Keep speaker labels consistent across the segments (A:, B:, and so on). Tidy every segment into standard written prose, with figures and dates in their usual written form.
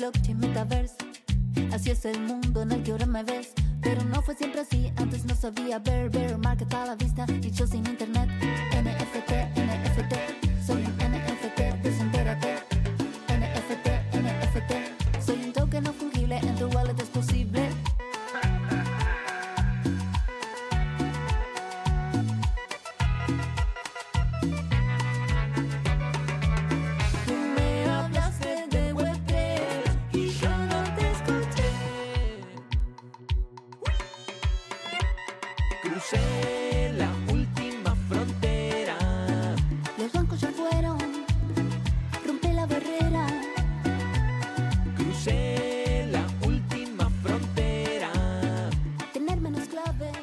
A: blockchain, metaverse. Así es el mundo en el que ahora me ves. Pero no fue siempre así, antes no sabía ver market a la vista y yo sin internet. NFT, soy un NFT, desentérate. NFT, soy un token no fungible, en tu wallet es posible. Tú me hablaste de Web3 y yo no te escuché.
B: Crucé la última frontera.
A: Los bancos ya fueron, rompe la barrera.
B: Crucé la última frontera.
A: Tener menos claves.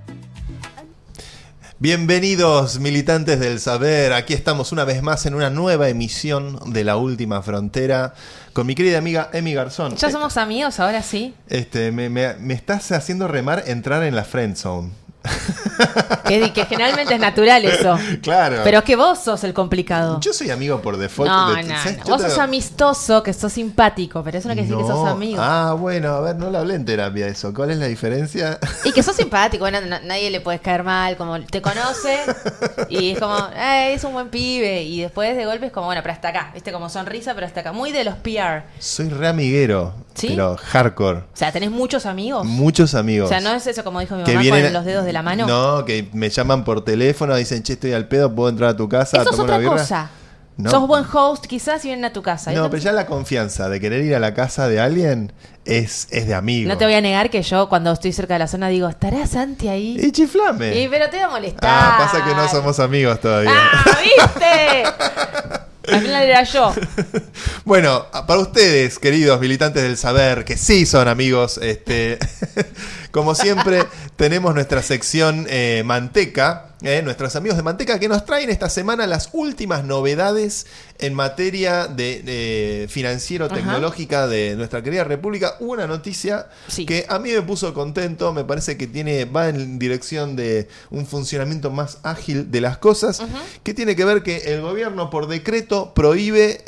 C: Bienvenidos, militantes del saber. Aquí estamos una vez más en una nueva emisión de La Última Frontera con mi querida amiga Emi Garzón.
D: Ya somos amigos, ahora sí.
C: Me estás haciendo remar entrar en la friendzone.
D: Que generalmente es natural eso.
C: Claro.
D: Pero que vos sos el complicado.
C: Yo soy amigo por default.
D: No.
C: ¿Sabes?
D: Vos sos amistoso, que sos simpático, pero eso no quiere decir que sos amigo.
C: Ah, bueno, a ver, no lo hablé en terapia eso. ¿Cuál es la diferencia?
D: Y que sos simpático, bueno, nadie le puedes caer mal, como te conoce y es como, es un buen pibe. Y después de golpe es como, bueno, pero hasta acá, viste, como sonrisa, pero hasta acá. Muy de los PR.
C: Soy re amiguero,
D: ¿Sí?
C: pero hardcore.
D: O sea, ¿tenés muchos amigos?
C: Muchos amigos.
D: O sea, no es eso como dijo mi
C: Que
D: mamá
C: vienen
D: con los dedos de la mano.
C: No, que me llaman por teléfono, dicen, che, estoy al pedo, ¿puedo entrar a tu casa a
D: Eso es
C: tomar una
D: otra
C: birra?
D: cosa.
C: No.
D: Sos buen host quizás y vienen a tu casa.
C: No, pero ya la confianza de querer ir a la casa de alguien es de amigo.
D: No te voy a negar que yo cuando estoy cerca de la zona digo, ¿estará Santi ahí?
C: Y chiflame.
D: Y, pero te voy a molestar.
C: Ah, pasa que no somos amigos todavía.
D: ¡Ah, viste! Al final era yo.
C: Bueno, para ustedes, queridos militantes del saber, que sí son amigos, como siempre, tenemos nuestra sección Manteca, nuestros amigos de Manteca, que nos traen esta semana las últimas novedades en materia de financiero-tecnológica de nuestra querida República. Hubo una noticia que a mí me puso contento, me parece que va en dirección de un funcionamiento más ágil de las cosas, que tiene que ver que el gobierno por decreto prohíbe...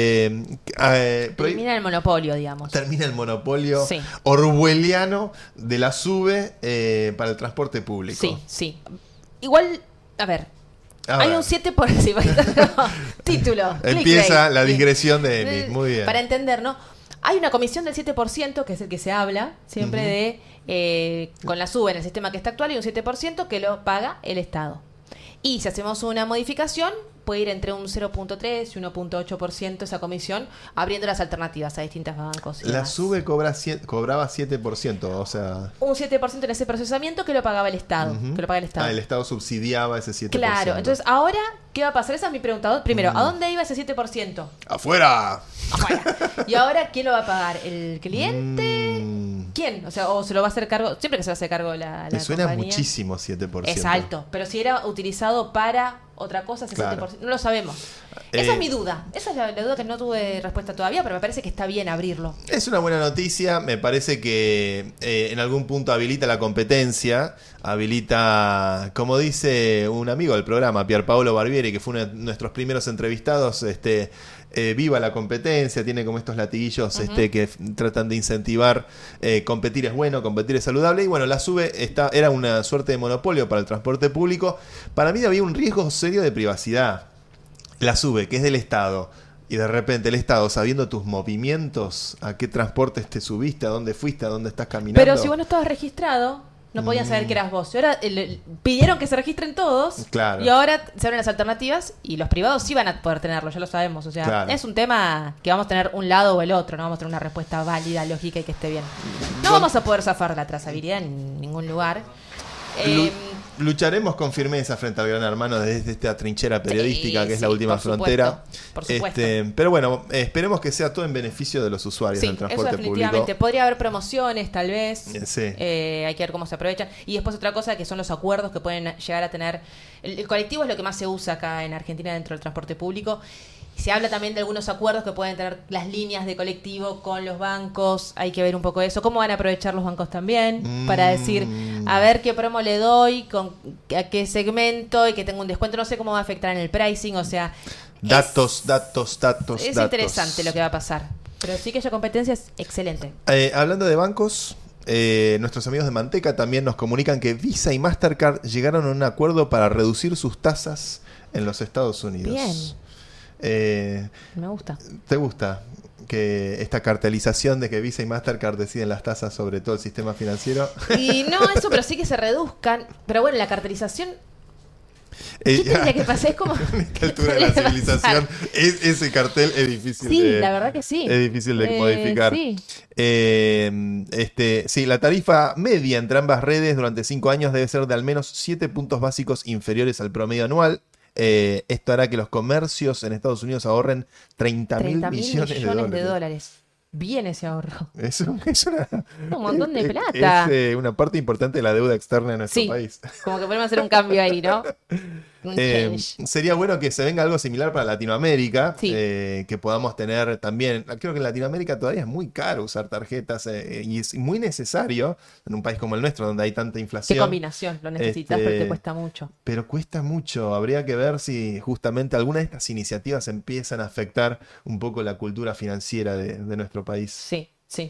D: Termina el monopolio, digamos.
C: Termina el monopolio orwelliano de la SUBE para el transporte público.
D: Sí. Igual, a ver, hay un 7%. Título.
C: Empieza la digresión de Emi. Muy bien.
D: Para entender, ¿no? Hay una comisión del 7%, que es el que se habla siempre de con la SUBE en el sistema que está actual, y un 7% que lo paga el Estado. Y si hacemos una modificación, puede ir entre un 0.3 y 1.8% esa comisión, abriendo las alternativas a distintos bancos.
C: La SUBE cobraba 7%, o sea...
D: Un 7% en ese procesamiento que lo pagaba el Estado. Que lo paga el Estado.
C: El Estado subsidiaba ese 7%.
D: Claro, entonces ahora, ¿qué va a pasar? Esa es mi pregunta. Primero, ¿a dónde iba ese 7%?
C: ¡Afuera!
D: Y ahora, ¿quién lo va a pagar? ¿El cliente? ¿Quién? O sea, o se lo va a hacer cargo, siempre que se va a hacer cargo la
C: Me suena
D: compañía.
C: muchísimo 7%.
D: Es alto, pero si era utilizado para otra cosa, ese 7%, no lo sabemos. Esa es mi duda. Esa es la duda que no tuve respuesta todavía, pero me parece que está bien abrirlo.
C: Es una buena noticia, me parece que en algún punto habilita la competencia, habilita, como dice un amigo del programa, Pierpaolo Barbieri, que fue uno de nuestros primeros entrevistados, viva la competencia, tiene como estos latiguillos que tratan de incentivar, competir es bueno, competir es saludable, y bueno, la SUBE era una suerte de monopolio para el transporte público. Para mí había un riesgo serio de privacidad. La SUBE, que es del Estado, y de repente el Estado, sabiendo tus movimientos, a qué transportes te subiste, a dónde fuiste, a dónde estás caminando.
D: Pero si vos no estabas registrado, no podían saber que eras vos. Y ahora pidieron que se registren todos.
C: Claro.
D: Y ahora se abren las alternativas y los privados sí van a poder tenerlo, ya lo sabemos. O sea, es un tema que vamos a tener un lado o el otro. No vamos a tener una respuesta válida, lógica y que esté bien. No vamos a poder zafar la trazabilidad en ningún lugar.
C: Lucharemos con firmeza frente al gran hermano desde esta trinchera periodística que es La Última Frontera.
D: Por supuesto.
C: Pero bueno, esperemos que sea todo en beneficio de los usuarios del transporte
D: eso definitivamente.
C: público.
D: Podría haber promociones, tal vez.
C: Sí.
D: Hay que ver cómo se aprovechan. Y después otra cosa que son los acuerdos que pueden llegar a tener. El colectivo es lo que más se usa acá en Argentina dentro del transporte público. Se habla también de algunos acuerdos que pueden tener las líneas de colectivo con los bancos. Hay que ver un poco eso. ¿Cómo van a aprovechar los bancos también? Para decir, a ver qué promo le doy, a qué segmento y que tenga un descuento. No sé cómo va a afectar en el pricing. O sea,
C: Datos.
D: Es interesante lo que va a pasar. Pero sí que haya competencia es excelente.
C: Hablando de bancos, nuestros amigos de Manteca también nos comunican que Visa y Mastercard llegaron a un acuerdo para reducir sus tasas en los Estados Unidos.
D: Bien. Me gusta.
C: ¿Te gusta que esta cartelización de que Visa y Mastercard deciden las tasas sobre todo el sistema financiero?
D: Y no eso, pero sí que se reduzcan. Pero bueno, la cartelización... ¿Qué tendría que pasar? Es como...
C: A esta altura de la civilización, ese cartel es difícil
D: la verdad que sí.
C: Es difícil de modificar.
D: Sí.
C: Sí, la tarifa media entre ambas redes durante 5 años debe ser de al menos 7 puntos básicos inferiores al promedio anual. Esto hará que los comercios en Estados Unidos ahorren 30.000 millones de dólares.
D: Bien ese ahorro.
C: Es un
D: montón de plata.
C: Es una parte importante de la deuda externa de nuestro país.
D: Como que podemos hacer un cambio ahí, ¿no?
C: Sería bueno que se venga algo similar para Latinoamérica,
D: Sí.
C: Que podamos tener también, creo que en Latinoamérica todavía es muy caro usar tarjetas y es muy necesario en un país como el nuestro donde hay tanta inflación.
D: Qué combinación, lo necesitas, pero te cuesta mucho.
C: Pero cuesta mucho, habría que ver si justamente alguna de estas iniciativas empiezan a afectar un poco la cultura financiera de nuestro país.
D: Sí.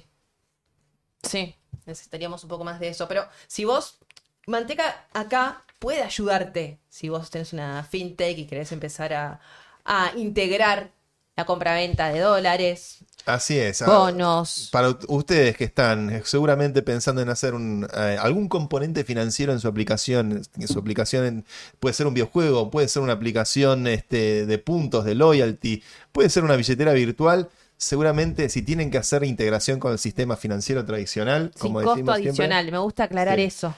D: Necesitaríamos un poco más de eso, pero si vos, Manteca acá puede ayudarte, si vos tenés una fintech y querés empezar a integrar la compra-venta de dólares,
C: Así es.
D: bonos.
C: Para ustedes que están seguramente pensando en hacer algún componente financiero en su aplicación, puede ser un videojuego, puede ser una aplicación de puntos, de loyalty, puede ser una billetera virtual. Seguramente si tienen que hacer integración con el sistema financiero tradicional,
D: Sin
C: como
D: costo
C: decimos
D: adicional, me gusta aclarar
C: Sí.
D: eso.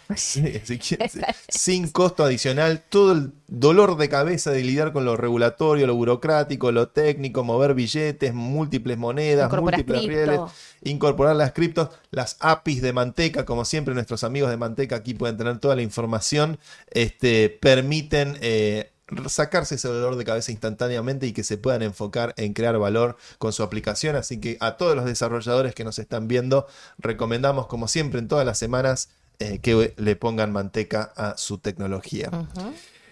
C: Sin costo adicional, todo el dolor de cabeza de lidiar con lo regulatorio, lo burocrático, lo técnico, mover billetes, múltiples monedas,
D: Incorporar
C: múltiples
D: cripto.
C: rieles, incorporar las criptos, las APIs de Manteca, como siempre nuestros amigos de Manteca aquí pueden tener toda la información, permiten sacarse ese dolor de cabeza instantáneamente y que se puedan enfocar en crear valor con su aplicación. Así que a todos los desarrolladores que nos están viendo, recomendamos como siempre en todas las semanas que le pongan Manteca a su tecnología.
D: Ujú.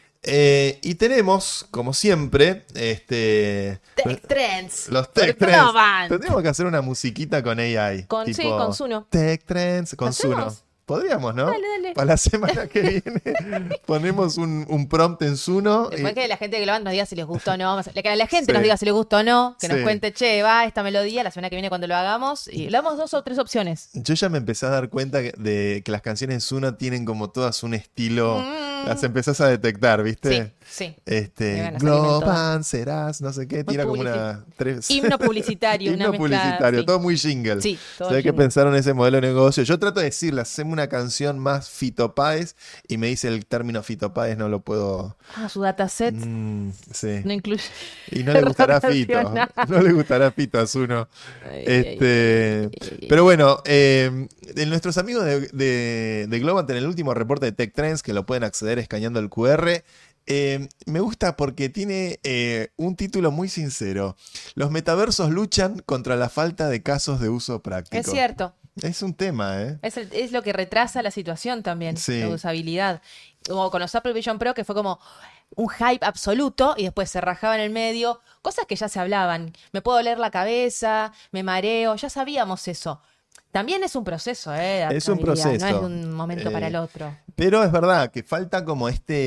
C: Y tenemos, como siempre,
D: Tech Trends.
C: los Tech
D: Por
C: Trends.
D: Globant.
C: Tendríamos que hacer una musiquita con AI.
D: Sí, con Suno.
C: Tech Trends con Suno.
D: ¿Hacemos?
C: Podríamos, ¿no?
D: Dale.
C: Para la semana que viene ponemos un prompt en Suno.
D: Después que la gente de Globant nos diga si les gustó o no. Que la gente
C: Sí.
D: nos diga si les gustó o no. Que nos
C: Sí.
D: cuente, che, va esta melodía la semana que viene cuando lo hagamos. Y le damos 2 o 3 opciones.
C: Yo ya me empecé a dar cuenta de que las canciones de Suno tienen como todas un estilo. Las empezás a detectar, ¿viste?
D: Sí. Me van a salir en
C: Globan, serás, no sé qué, tira como una.
D: Himno publicitario. una
C: Himno
D: mezcla,
C: publicitario,
D: sí.
C: todo muy jingle.
D: Sí, todo
C: Se ve que
D: jingle.
C: pensaron ese modelo de negocio. Yo trato de decirle, hacemos una canción más Fito Páez y me dice el término Fito Páez, no lo puedo.
D: Su dataset
C: Sí.
D: no incluye.
C: Y no le gustará Fito.
D: Relacionado.
C: No le gustará Fito a Zuno.
D: Ay.
C: Pero bueno, de nuestros amigos de Globant en el último reporte de Tech Trends, que lo pueden acceder escaneando el QR, me gusta porque tiene un título muy sincero. Los metaversos luchan contra la falta de casos de uso práctico.
D: Es cierto.
C: Es un tema, ¿eh?
D: Es lo que retrasa la situación también,
C: Sí.
D: la usabilidad. Como con los Apple Vision Pro, que fue como un hype absoluto y después se rajaba en el medio. Cosas que ya se hablaban. Me puedo doler la cabeza, me mareo, ya sabíamos eso. También es un proceso, ¿eh?
C: Es un
D: Habilidad,
C: proceso.
D: No es de un momento para el otro.
C: Pero es verdad que falta como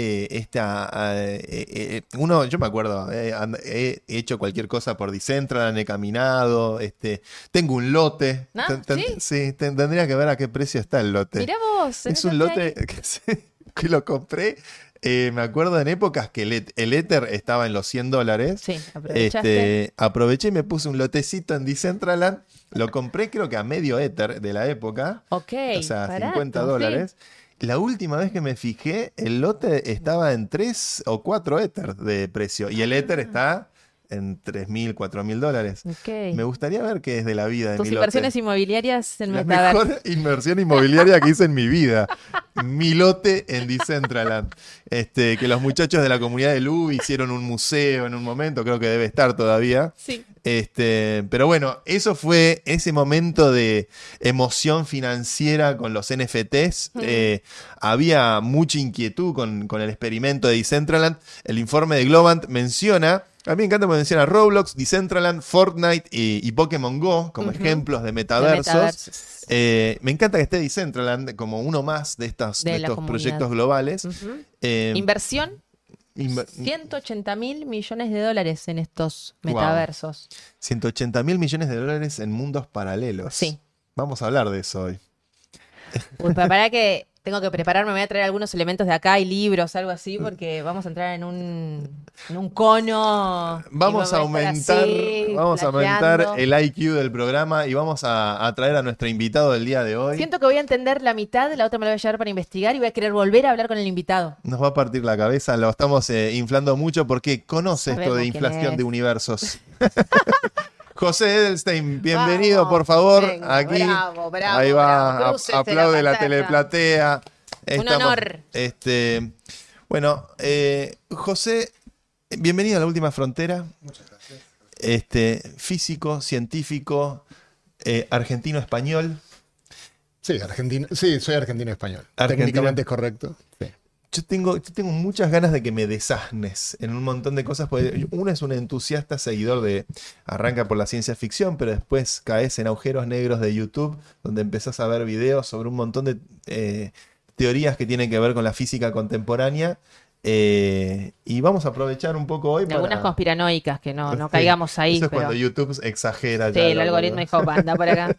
C: uno, yo me acuerdo, he hecho cualquier cosa por Decentraland, he caminado, tengo un lote.
D: ¿Ah,
C: Sí, tendría que ver a qué precio está el lote.
D: Mirá vos.
C: Es un lote que lo compré. Me acuerdo en épocas que el Ether estaba en los $100.
D: Sí, aprovechaste.
C: Aproveché y me puse un lotecito en Decentraland. Lo compré creo que a medio Ether de la época.
D: Ok,
C: O sea,
D: barato,
C: $50.
D: sí.
C: La última vez que me fijé, el lote estaba en 3 o 4 Ether de precio. Y el Ether está en $3.000, $4.000.
D: Ok.
C: Me gustaría ver qué es de la vida de
D: Tus
C: mi
D: inversiones
C: lote.
D: inmobiliarias en
C: La
D: metaverso.
C: mejor inversión inmobiliaria que hice en mi vida. Mi lote en Decentraland. Que los muchachos de la comunidad de Lu hicieron un museo en un momento, creo que debe estar todavía.
D: Sí.
C: Pero bueno, eso fue ese momento de emoción financiera con los NFTs. Había mucha inquietud con el experimento de Decentraland. El informe de Globant menciona A mí me encanta porque menciona Roblox, Decentraland, Fortnite y Pokémon Go como ejemplos de metaversos. Me encanta que esté Decentraland como uno más de estos proyectos globales.
D: Inversión, 180 mil millones de dólares en estos metaversos.
C: 180 mil millones de dólares en mundos paralelos.
D: Sí.
C: Vamos a hablar de eso hoy.
D: Uy, para que tengo que prepararme, me voy a traer algunos elementos de acá y libros, algo así, porque vamos a entrar en un cono.
C: Vamos a aumentar el IQ del programa y vamos a traer a nuestro invitado del día de hoy.
D: Siento que voy a entender la mitad, la otra me la voy a llevar para investigar y voy a querer volver a hablar con el invitado.
C: Nos va a partir la cabeza, lo estamos inflando mucho porque conoce esto de inflación de universos. José Edelstein, bienvenido,
D: vamos,
C: por favor,
D: venga,
C: aquí.
D: Bravo,
C: Ahí va,
D: bravo.
C: aplaude la teleplatea.
D: Un honor.
C: Bueno, José, bienvenido a La Última Frontera.
E: Muchas gracias.
C: Físico, científico, argentino-español.
E: Sí, soy argentino-español. Técnicamente es correcto. Sí.
C: Yo tengo muchas ganas de que me desasnes en un montón de cosas. Porque uno es un entusiasta seguidor arranca por la ciencia ficción, pero después caes en agujeros negros de YouTube, donde empezás a ver videos sobre un montón de teorías que tienen que ver con la física contemporánea. Y vamos a aprovechar un poco hoy
D: Algunas conspiranoicas, que no caigamos ahí.
C: Eso es cuando YouTube exagera.
D: Sí, el algoritmo dijo, anda por acá.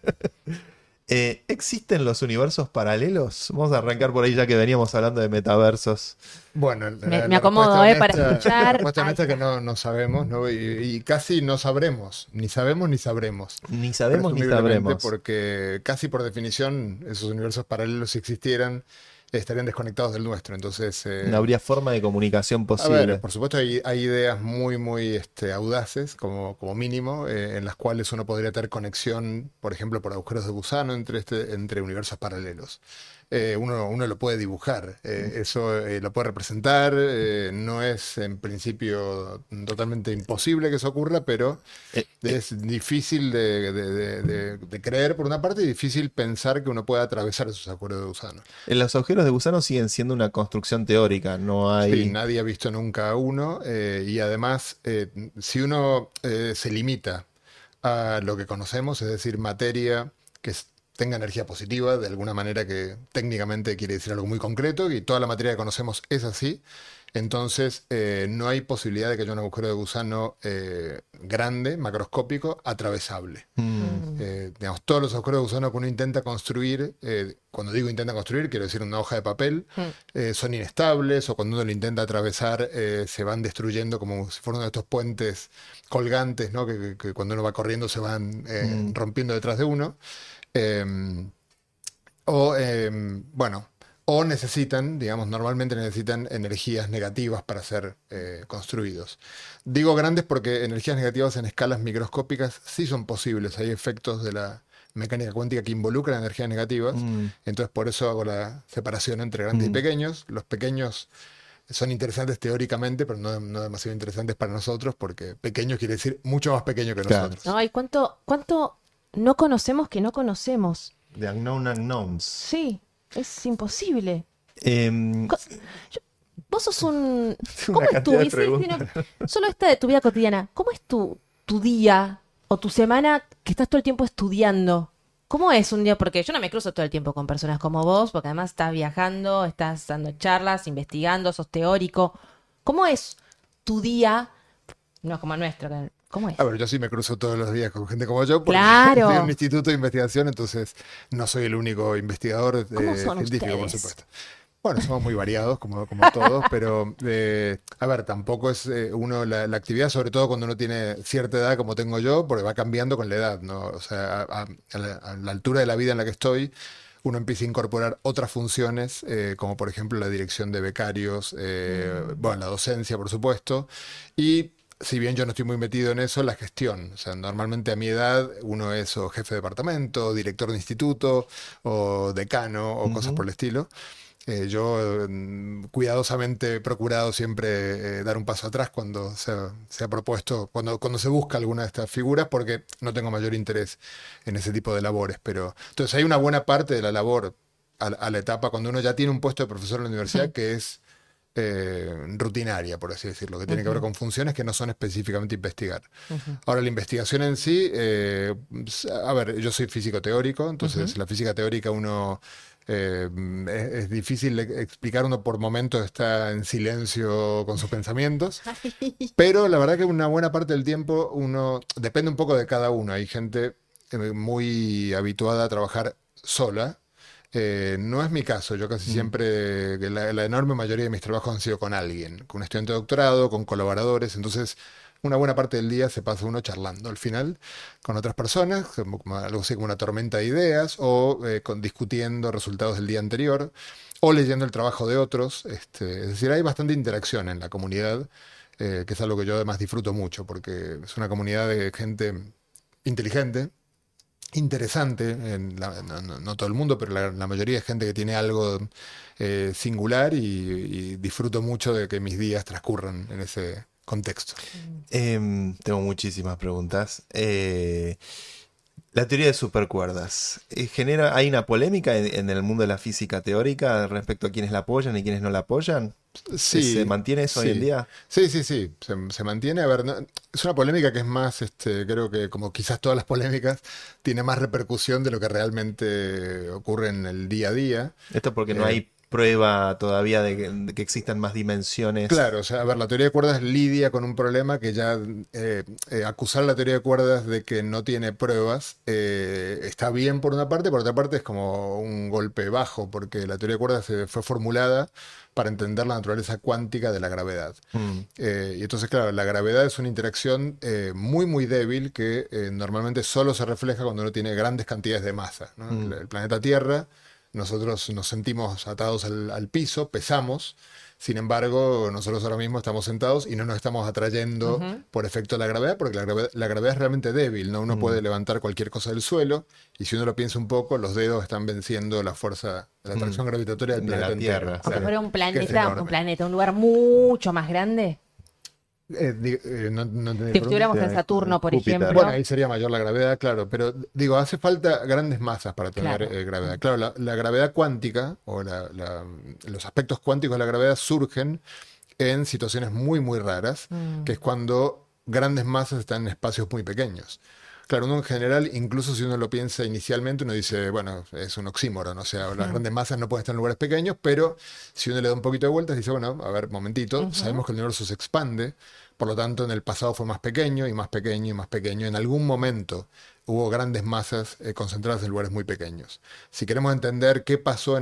C: ¿Existen los universos paralelos? Vamos a arrancar por ahí ya que veníamos hablando de metaversos.
E: Bueno,
D: me acomodo para escuchar.
E: La respuesta honesta es que no sabemos, ¿no? Y casi no sabremos. Ni sabemos ni sabremos.
C: Ni sabemos ni
E: Presumiblemente,
C: sabremos.
E: Porque casi por definición esos universos paralelos, si existieran, estarían desconectados del nuestro. Entonces,
C: no habría forma de comunicación
E: a
C: posible.
E: ver, por supuesto hay ideas muy, muy audaces, como mínimo, en las cuales uno podría tener conexión, por ejemplo, por agujeros de gusano entre universos paralelos. Uno lo puede dibujar, eso lo puede representar, no es en principio totalmente imposible que eso ocurra, pero es difícil de creer por una parte y difícil pensar que uno pueda atravesar esos agujeros de gusano.
C: Los agujeros de gusano siguen siendo una construcción teórica, no hay...
E: Sí, nadie ha visto nunca uno, y además, si uno se limita a lo que conocemos, es decir, materia que tenga energía positiva, de alguna manera que técnicamente quiere decir algo muy concreto, y toda la materia que conocemos es así, entonces no hay posibilidad de que haya un agujero de gusano grande, macroscópico, atravesable. Digamos, todos los agujeros de gusano que uno intenta construir, cuando digo intenta construir, quiero decir una hoja de papel, son inestables, o cuando uno lo intenta atravesar se van destruyendo como si fueran uno de estos puentes colgantes, ¿no? que cuando uno va corriendo se van rompiendo detrás de uno. O necesitan, digamos, normalmente necesitan energías negativas para ser construidos. Digo grandes porque energías negativas en escalas microscópicas sí son posibles. Hay efectos de la mecánica cuántica que involucran energías negativas. Entonces por eso hago la separación entre grandes y pequeños. Los pequeños son interesantes teóricamente, pero no demasiado interesantes para nosotros, porque pequeño quiere decir mucho más pequeño que nosotros.
D: No, ¿y cuánto no conocemos que no conocemos?
C: The unknown unknowns.
D: Sí, es imposible.
C: Em,
D: Vos sos un...
C: Una
D: ¿Cómo es
C: cantidad de
D: sí,
C: preguntas.
D: solo esta de tu vida cotidiana. ¿Cómo es tu día o tu semana que estás todo el tiempo estudiando? ¿Cómo es un día? Porque yo no me cruzo todo el tiempo con personas como vos, porque además estás viajando, estás dando charlas, investigando, sos teórico. ¿Cómo es tu día? No es como el nuestro. ¿Cómo es?
E: A ver, yo sí me cruzo todos los días con gente como yo, porque
D: Claro.
E: estoy en un instituto de investigación, entonces no soy el único investigador
D: ¿Cómo son
E: científico, por
D: ustedes?
E: supuesto. Bueno, somos muy variados, como todos, pero a ver, tampoco es la actividad, sobre todo cuando uno tiene cierta edad como tengo yo, porque va cambiando con la edad, ¿no? O sea, a la altura de la vida en la que estoy, uno empieza a incorporar otras funciones, como por ejemplo la dirección de becarios, bueno, la docencia, por supuesto, y si bien yo no estoy muy metido en eso, la gestión. O sea, normalmente a mi edad uno es o jefe de departamento, director de instituto, o decano, o cosas por el estilo. Yo cuidadosamente he procurado siempre dar un paso atrás cuando se ha propuesto, cuando se busca alguna de estas figuras, porque no tengo mayor interés en ese tipo de labores. Pero entonces hay una buena parte de la labor a la etapa cuando uno ya tiene un puesto de profesor en la universidad que es rutinaria, por así decirlo, que tiene que ver con funciones que no son específicamente investigar. Ahora, la investigación en sí, a ver, yo soy físico teórico, entonces la física teórica uno... es difícil explicar, uno por momentos está en silencio con sus pensamientos, pero la verdad que una buena parte del tiempo uno depende un poco de cada uno. Hay gente muy habituada a trabajar sola. No es mi caso, yo casi siempre, que la enorme mayoría de mis trabajos han sido con alguien, con un estudiante de doctorado, con colaboradores, entonces una buena parte del día se pasa uno charlando al final con otras personas, como algo así como una tormenta de ideas, o discutiendo resultados del día anterior, o leyendo el trabajo de otros. Es decir, hay bastante interacción en la comunidad, que es algo que yo además disfruto mucho, porque es una comunidad de gente inteligente, interesante, no todo el mundo, pero la mayoría es gente que tiene algo singular y disfruto mucho de que mis días transcurran en ese contexto.
C: Tengo muchísimas preguntas. La teoría de supercuerdas, ¿hay una polémica en el mundo de la física teórica respecto a quienes la apoyan y quienes no la apoyan?
E: Sí,
C: ¿Se mantiene eso hoy en día?
E: Sí, se mantiene. A ver, es una polémica que es más, creo que como quizás todas las polémicas, tiene más repercusión de lo que realmente ocurre en el día a día.
C: Esto porque no hay prueba todavía de que existan más dimensiones.
E: Claro, o sea, a ver, la teoría de cuerdas lidia con un problema que ya acusar a la teoría de cuerdas de que no tiene pruebas está bien por una parte, por otra parte es como un golpe bajo, porque la teoría de cuerdas fue formulada para entender la naturaleza cuántica de la gravedad. Y entonces, claro, la gravedad es una interacción muy, muy débil que normalmente solo se refleja cuando uno tiene grandes cantidades de masa, ¿no? El planeta Tierra, nosotros nos sentimos atados al piso, pesamos, sin embargo, nosotros ahora mismo estamos sentados y no nos estamos atrayendo por efecto de la gravedad, porque la gravedad es realmente débil, ¿no? Uno puede levantar cualquier cosa del suelo y si uno lo piensa un poco, los dedos están venciendo la fuerza de la atracción gravitatoria del
C: De
E: planeta
C: la Tierra.
E: entero.
D: O sea, fuera un
E: Que es enorme.
D: planeta, un lugar mucho más grande.
E: No entendí
D: Si
E: la
D: estuviéramos en
C: pregunta.
D: Saturno, por
C: Júpiter.
D: ejemplo.
E: Bueno, ahí sería mayor la gravedad, claro, pero digo, hace falta grandes masas para tener
D: Claro.
E: gravedad. Claro, la gravedad cuántica o los aspectos cuánticos de la gravedad surgen en situaciones muy, muy raras, que es cuando grandes masas están en espacios muy pequeños. Claro, uno en general, incluso si uno lo piensa inicialmente, uno dice, bueno, es un oxímoron, o sea, las grandes masas no pueden estar en lugares pequeños, pero si uno le da un poquito de vueltas, dice, bueno, a ver, momentito, sabemos que el universo se expande, por lo tanto, en el pasado fue más pequeño y más pequeño y más pequeño. En algún momento hubo grandes masas concentradas en lugares muy pequeños. Si queremos entender qué pasó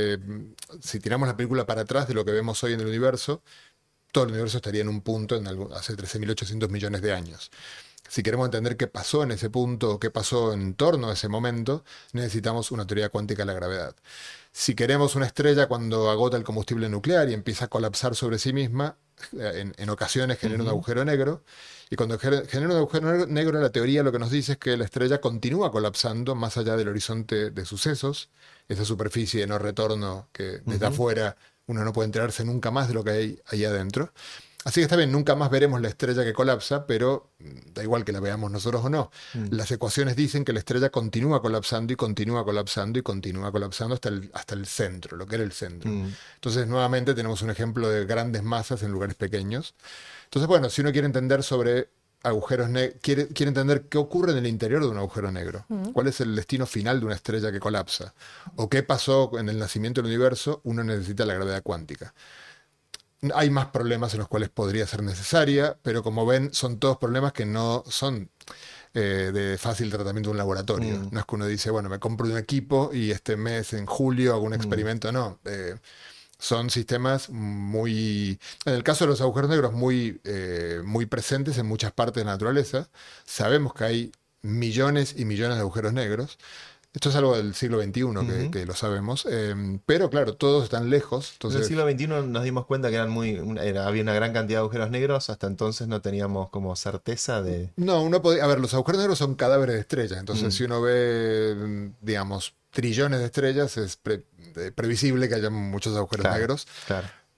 E: si tiramos la película para atrás de lo que vemos hoy en el universo, todo el universo estaría en un punto hace 13.800 millones de años. Si queremos entender qué pasó en ese punto o qué pasó en torno a ese momento, necesitamos una teoría cuántica de la gravedad. Si queremos una estrella cuando agota el combustible nuclear y empieza a colapsar sobre sí misma, en ocasiones genera un agujero negro, y cuando genera un agujero negro, la teoría lo que nos dice es que la estrella continúa colapsando más allá del horizonte de sucesos, esa superficie de no retorno que desde afuera uno no puede enterarse nunca más de lo que hay ahí adentro. Así que está bien, nunca más veremos la estrella que colapsa, pero da igual que la veamos nosotros o no. Las ecuaciones dicen que la estrella continúa colapsando y continúa colapsando y continúa colapsando hasta el centro, lo que era el centro. Entonces, nuevamente tenemos un ejemplo de grandes masas en lugares pequeños. Entonces, bueno, si uno quiere entender sobre agujeros negros, quiere entender qué ocurre en el interior de un agujero negro, cuál es el destino final de una estrella que colapsa, o qué pasó en el nacimiento del universo, uno necesita la gravedad cuántica. Hay más problemas en los cuales podría ser necesaria, pero como ven, son todos problemas que no son de fácil tratamiento en un laboratorio. No es que uno dice, bueno, me compro un equipo y este mes, en julio, hago un experimento. No, son sistemas muy... En el caso de los agujeros negros, muy presentes en muchas partes de la naturaleza. Sabemos que hay millones y millones de agujeros negros. Esto es algo del siglo XXI que lo sabemos, pero claro, todos están lejos.
C: En el
E: Entonces,
C: siglo XXI nos dimos cuenta que había una gran cantidad de agujeros negros, hasta entonces no teníamos como certeza de...
E: no, uno podía... A ver, los agujeros negros son cadáveres de estrellas, entonces si uno ve, digamos, trillones de estrellas, es previsible que haya muchos agujeros negros.
C: Claro.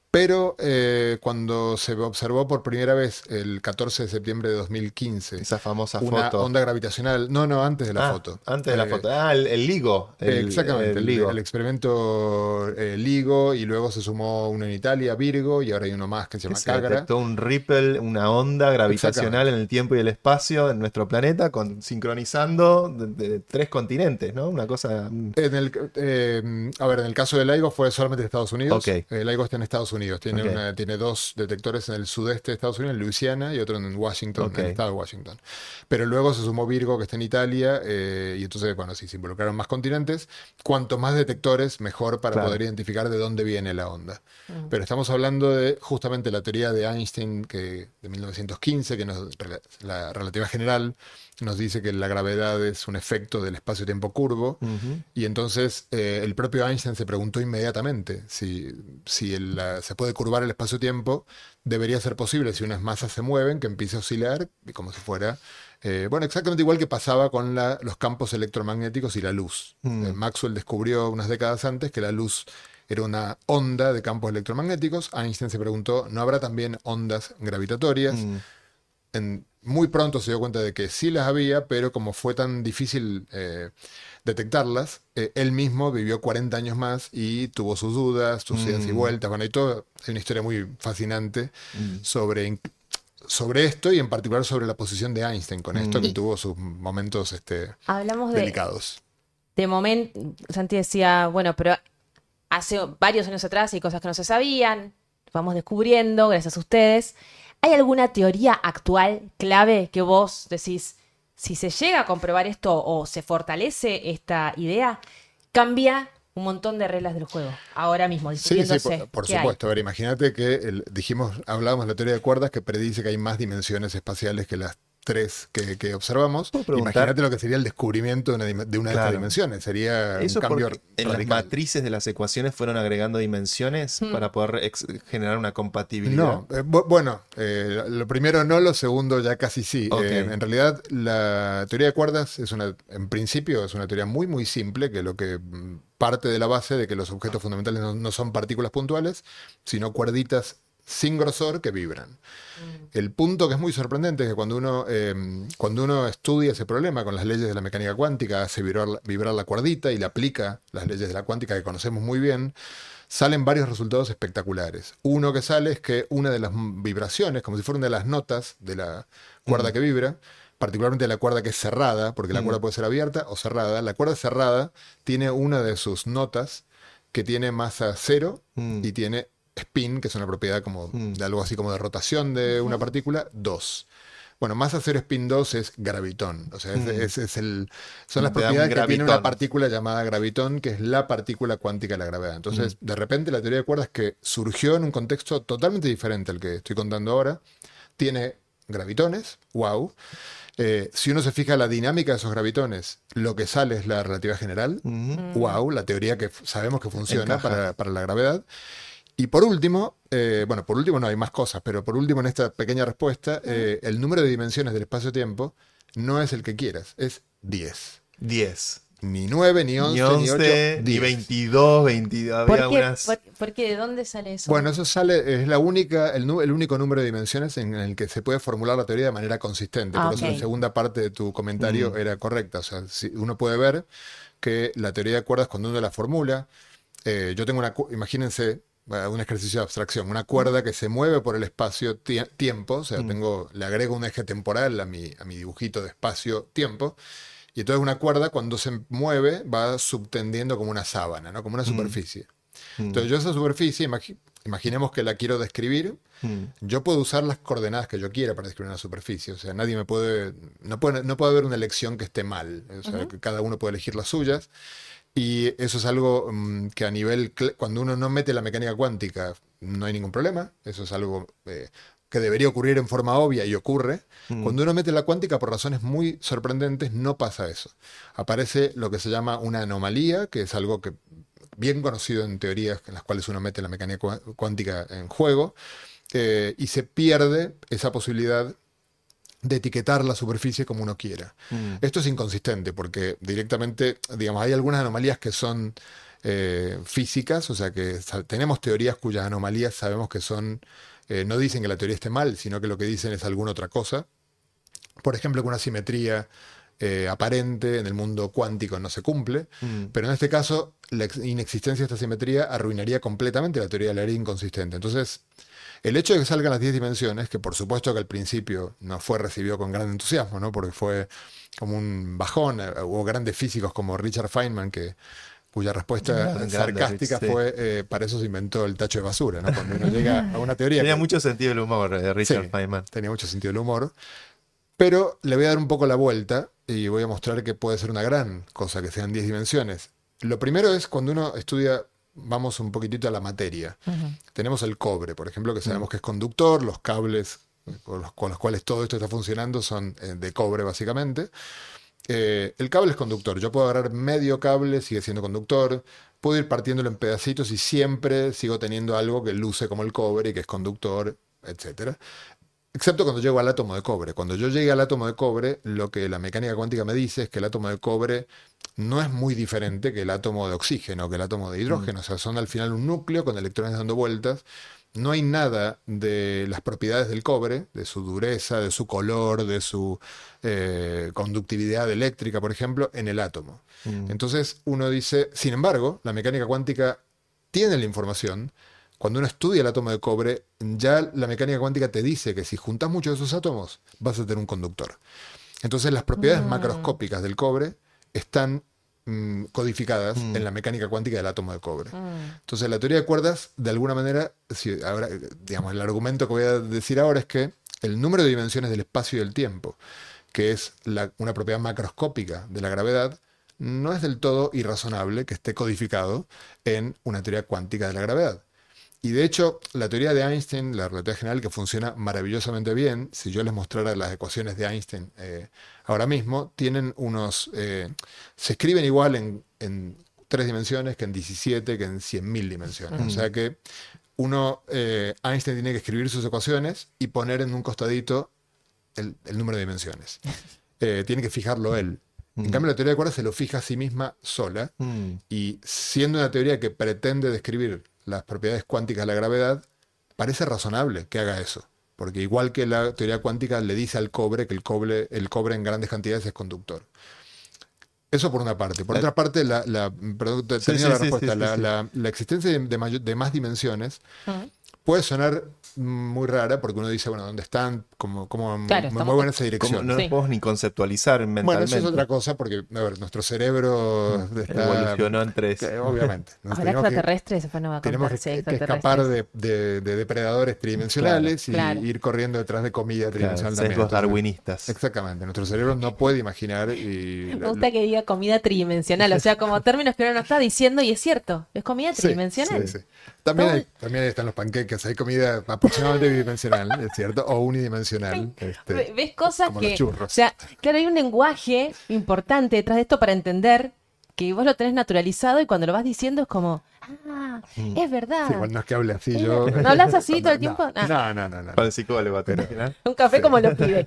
E: Pero cuando se observó por primera vez el 14 de septiembre de 2015
C: Esa famosa
E: una
C: foto.
E: onda gravitacional, no, antes de la
C: Ah,
E: foto.
C: antes de la foto. El LIGO.
E: Exactamente,
C: El LIGO.
E: el experimento LIGO, y luego se sumó uno en Italia, Virgo, y ahora hay uno más que se
C: Que
E: llama
C: se
E: Cagra.
C: detectó un ripple, una onda gravitacional
E: Exactamente.
C: en el tiempo y el espacio en nuestro planeta, sincronizando de 3 continentes, ¿no? Una cosa.
E: A ver, en el caso del LIGO fue solamente de Estados Unidos.
C: Ok.
E: El LIGO está en Estados Unidos. Tiene,
C: Ok.
E: tiene 2 detectores en el sudeste de Estados Unidos, en Luisiana, y otro en Washington,
C: Ok.
E: en el estado de Washington. Pero luego se sumó Virgo, que está en Italia, y entonces, bueno, sí, se involucraron más continentes. Cuanto más detectores, mejor para
C: Claro.
E: poder identificar de dónde viene la onda. Pero estamos hablando de justamente la teoría de Einstein de 1915, la relatividad general nos dice que la gravedad es un efecto del espacio-tiempo curvo.
C: Ujú.
E: Y entonces el propio Einstein se preguntó inmediatamente si se puede curvar el espacio-tiempo. Debería ser posible si unas masas se mueven, que empiece a oscilar, y como si fuera, bueno, exactamente igual que pasaba con los campos electromagnéticos y la luz. Maxwell descubrió unas décadas antes que la luz era una onda de campos electromagnéticos. Einstein se preguntó, ¿no habrá también ondas gravitatorias? Muy pronto se dio cuenta de que sí las había, pero como fue tan difícil detectarlas, él mismo vivió 40 años más y tuvo sus dudas, sus idas y vueltas. Bueno, hay una historia muy fascinante sobre esto, y en particular sobre la posición de Einstein con esto, que tuvo sus momentos
D: Hablamos
E: delicados.
D: de momento, Santi decía, bueno, pero hace varios años atrás hay cosas que no se sabían, vamos descubriendo gracias a ustedes. ¿Hay alguna teoría actual clave que vos decís, si se llega a comprobar esto o se fortalece esta idea, cambia un montón de reglas del juego? Ahora mismo,
E: Sí,
D: discutiéndose.
E: por
D: ¿Qué hay?
E: supuesto. A ver, imagínate que hablábamos de la teoría de cuerdas, que predice que hay más dimensiones espaciales que las 3 que observamos.
C: ¿Puedo preguntar?
E: Imagínate lo que sería el descubrimiento de una de estas
C: Claro.
E: dimensiones. Sería un
C: Eso
E: cambio
C: porque en las
E: radical.
C: matrices de las ecuaciones fueron agregando dimensiones para poder generar una compatibilidad.
E: No, bueno, lo primero no, lo segundo ya casi sí.
C: Ok.
E: En realidad, la teoría de cuerdas en principio es una teoría muy, muy simple, que lo que parte de la base de que los objetos fundamentales no son partículas puntuales, sino cuerditas sin grosor que vibran. El punto que es muy sorprendente es que cuando uno estudia ese problema con las leyes de la mecánica cuántica, hace vibrar la cuerdita y le aplica las leyes de la cuántica que conocemos muy bien, salen varios resultados espectaculares. Uno que sale es que una de las vibraciones, como si fuera una de las notas de la cuerda que vibra, particularmente la cuerda que es cerrada, porque la cuerda puede ser abierta o cerrada, la cuerda cerrada tiene una de sus notas que tiene masa cero y tiene spin, que es una propiedad como de algo así como de rotación de una partícula, 2. Bueno, masa 0 spin 2 es gravitón. O sea, son las
C: Te da un
E: propiedades que tiene una
C: gravitón.
E: partícula llamada gravitón, que es la partícula cuántica de la gravedad. Entonces, de repente, la teoría de cuerdas, que surgió en un contexto totalmente diferente al que estoy contando ahora, tiene gravitones, wow. Si uno se fija en la dinámica de esos gravitones, lo que sale es la relatividad general, wow, la teoría que sabemos que funciona
C: Encaja.
E: para la gravedad. Y por último, por último no hay más cosas, pero por último en esta pequeña respuesta, el número de dimensiones del espacio-tiempo no es el que quieras, es 10.
C: 10.
E: Ni 9, ni 11,
C: Ni
E: ni 8,
C: 11, ni
E: 10.
C: 22, 22.
D: ¿Por
C: Había
D: qué?
C: unas.
D: ¿Por qué? ¿De dónde sale eso?
E: Bueno, eso sale, es el único número de dimensiones en el que se puede formular la teoría de manera consistente.
D: Ah,
E: Por eso
D: ok.
E: la segunda parte de tu comentario era correcta. O sea, uno puede ver que la teoría de cuerdas, cuando uno la formula, yo tengo imagínense un ejercicio de abstracción, una cuerda que se mueve por el espacio-tiempo, o sea, le agrego un eje temporal a mi dibujito de espacio-tiempo. Y entonces una cuerda, cuando se mueve, va subtendiendo como una sábana, ¿no? Como una superficie. Entonces yo esa superficie, imaginemos que la quiero describir, yo puedo usar las coordenadas que yo quiera para describir una superficie. O sea, no puede haber una elección que esté mal. O sea, que cada uno puede elegir las suyas. Y eso es algo que a nivel, cuando uno no mete la mecánica cuántica, no hay ningún problema. Eso es algo que debería ocurrir en forma obvia y ocurre. Cuando uno mete la cuántica, por razones muy sorprendentes, no pasa eso. Aparece lo que se llama una anomalía, que es algo que bien conocido en teorías en las cuales uno mete la mecánica cuántica en juego, y se pierde esa posibilidad de etiquetar la superficie como uno quiera. Esto es inconsistente porque directamente, digamos, hay algunas anomalías que son físicas, o sea que tenemos teorías cuyas anomalías sabemos que son, no dicen que la teoría esté mal, sino que lo que dicen es alguna otra cosa. Por ejemplo, que una simetría aparente en el mundo cuántico no se cumple, pero en este caso la inexistencia de esta simetría arruinaría completamente la teoría, la haría inconsistente. Entonces, el hecho de que salgan las 10 dimensiones, que por supuesto que al principio no fue recibido con gran entusiasmo, ¿no? Porque fue como un bajón. Hubo grandes físicos como Richard Feynman, cuya respuesta sarcástica
C: sí.
E: fue, para eso se inventó el tacho de basura, ¿no? Cuando uno llega a una teoría...
C: Tenía mucho sentido el humor, Richard
E: Sí,
C: Feynman.
E: tenía mucho sentido el humor. Pero le voy a dar un poco la vuelta y voy a mostrar que puede ser una gran cosa que sean 10 dimensiones. Lo primero es cuando uno estudia, vamos un poquitito a la materia. Tenemos el cobre, por ejemplo, que sabemos que es conductor, los cables con los cuales todo esto está funcionando son de cobre básicamente. El cable es conductor. Yo puedo agarrar medio cable, sigue siendo conductor. Puedo ir partiéndolo en pedacitos y siempre sigo teniendo algo que luce como el cobre y que es conductor, etcétera. Excepto cuando llego al átomo de cobre. Cuando yo llegue al átomo de cobre, lo que la mecánica cuántica me dice es que el átomo de cobre no es muy diferente que el átomo de oxígeno, que el átomo de hidrógeno. O sea, son al final un núcleo con electrones dando vueltas. No hay nada de las propiedades del cobre, de su dureza, de su color, de su conductividad eléctrica, por ejemplo, en el átomo. Entonces uno dice, sin embargo, la mecánica cuántica tiene la información. Cuando uno estudia el átomo de cobre, ya la mecánica cuántica te dice que si juntas muchos de esos átomos, vas a tener un conductor. Entonces las propiedades macroscópicas del cobre están codificadas en la mecánica cuántica del átomo de cobre. Entonces la teoría de cuerdas, de alguna manera, ahora, digamos, el argumento que voy a decir ahora es que el número de dimensiones del espacio y del tiempo, que es una propiedad macroscópica de la gravedad, no es del todo irrazonable que esté codificado en una teoría cuántica de la gravedad. Y de hecho, la teoría de Einstein, la relatividad general, que funciona maravillosamente bien, si yo les mostrara las ecuaciones de Einstein ahora mismo, tienen se escriben igual en 3 dimensiones que en 17, que en 100.000 dimensiones. O sea que Einstein tiene que escribir sus ecuaciones y poner en un costadito el número de dimensiones. Tiene que fijarlo él. En cambio, la teoría de cuerdas se lo fija a sí misma sola, y siendo una teoría que pretende describir las propiedades cuánticas de la gravedad, parece razonable que haga eso, porque igual que la teoría cuántica le dice al cobre que el cobre en grandes cantidades es conductor. Eso por una parte. Por otra parte, perdón, termino la respuesta. La existencia de más dimensiones puede sonar muy rara, porque uno dice, bueno, ¿dónde están? ¿Cómo
D: Claro,
E: me muevo en esa dirección?
C: No
D: Sí.
C: nos podemos ni conceptualizar mentalmente.
E: Bueno, eso es otra cosa, porque, a ver, nuestro cerebro está...
C: Evolucionó en 3.
E: Obviamente. Nos
D: Ojalá
E: tenemos que-
D: extraterrestres, después no va a
E: Tenemos
D: contarse
E: que escapar
D: extraterrestres.
E: de depredadores tridimensionales
D: Claro.
E: y ir corriendo detrás de comida tridimensional también.
C: Sesgos
E: Entonces,
C: darwinistas.
E: exactamente. Nuestro cerebro no puede imaginar y...
D: Me gusta que diga comida tridimensional, o sea, como términos que uno no está diciendo y es cierto, es comida
E: Sí,
D: tridimensional.
E: sí, sí. También están los panqueques, hay comida aproximadamente bidimensional, es cierto, o unidimensional.
D: ¿Ves cosas
E: como
D: que,
E: los churros.
D: o sea, claro, hay un lenguaje importante detrás de esto para entender que vos lo tenés naturalizado y cuando lo vas diciendo es como, es verdad.
E: Sí, igual no es que hable así yo.
D: ¿No hablas así todo el tiempo?
E: No.
C: Para el psicólogo, al final.
D: Un café
E: Sí.
D: como lo piden.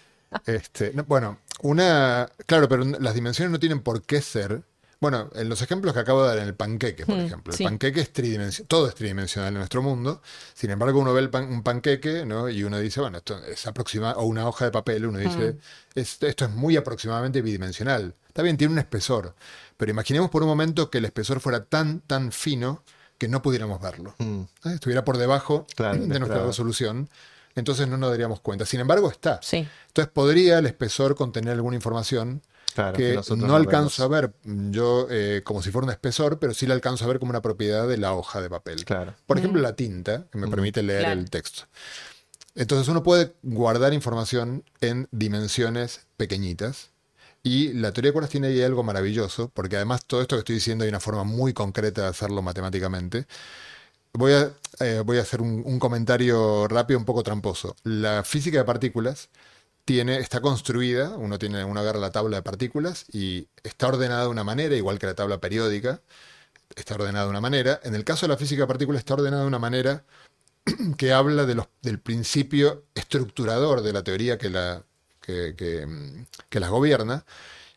E: Bueno, claro, pero las dimensiones no tienen por qué ser. Bueno, en los ejemplos que acabo de dar en el panqueque, por ejemplo, el
D: sí.
E: panqueque es tridimensional, todo es tridimensional en nuestro mundo. Sin embargo, uno ve un panqueque, ¿no? Y uno dice, bueno, esto es aproximado, o una hoja de papel, uno dice, esto es muy aproximadamente bidimensional. Está bien, tiene un espesor, pero imaginemos por un momento que el espesor fuera tan fino que no pudiéramos verlo. Estuviera por debajo
C: Claro,
E: de nuestra
C: claro.
E: resolución, entonces no nos daríamos cuenta. Sin embargo, está.
D: Sí.
E: Entonces, ¿podría el espesor contener alguna información
C: Claro,
E: que
C: nosotros
E: no alcanzo
C: vemos.
E: a ver yo como si fuera un espesor, pero sí la alcanzo a ver como una propiedad de la hoja de papel?
C: Claro.
E: Por ejemplo, la tinta, que me permite leer
D: Claro.
E: el texto. Entonces uno puede guardar información en dimensiones pequeñitas. Y la teoría de cuerdas tiene ahí algo maravilloso, porque además todo esto que estoy diciendo hay una forma muy concreta de hacerlo matemáticamente. Voy a hacer un comentario rápido, un poco tramposo. La física de partículas está construida, uno agarra la tabla de partículas y está ordenada de una manera, igual que la tabla periódica, está ordenada de una manera. En el caso de la física de partículas está ordenada de una manera que habla del principio estructurador de la teoría que las gobierna,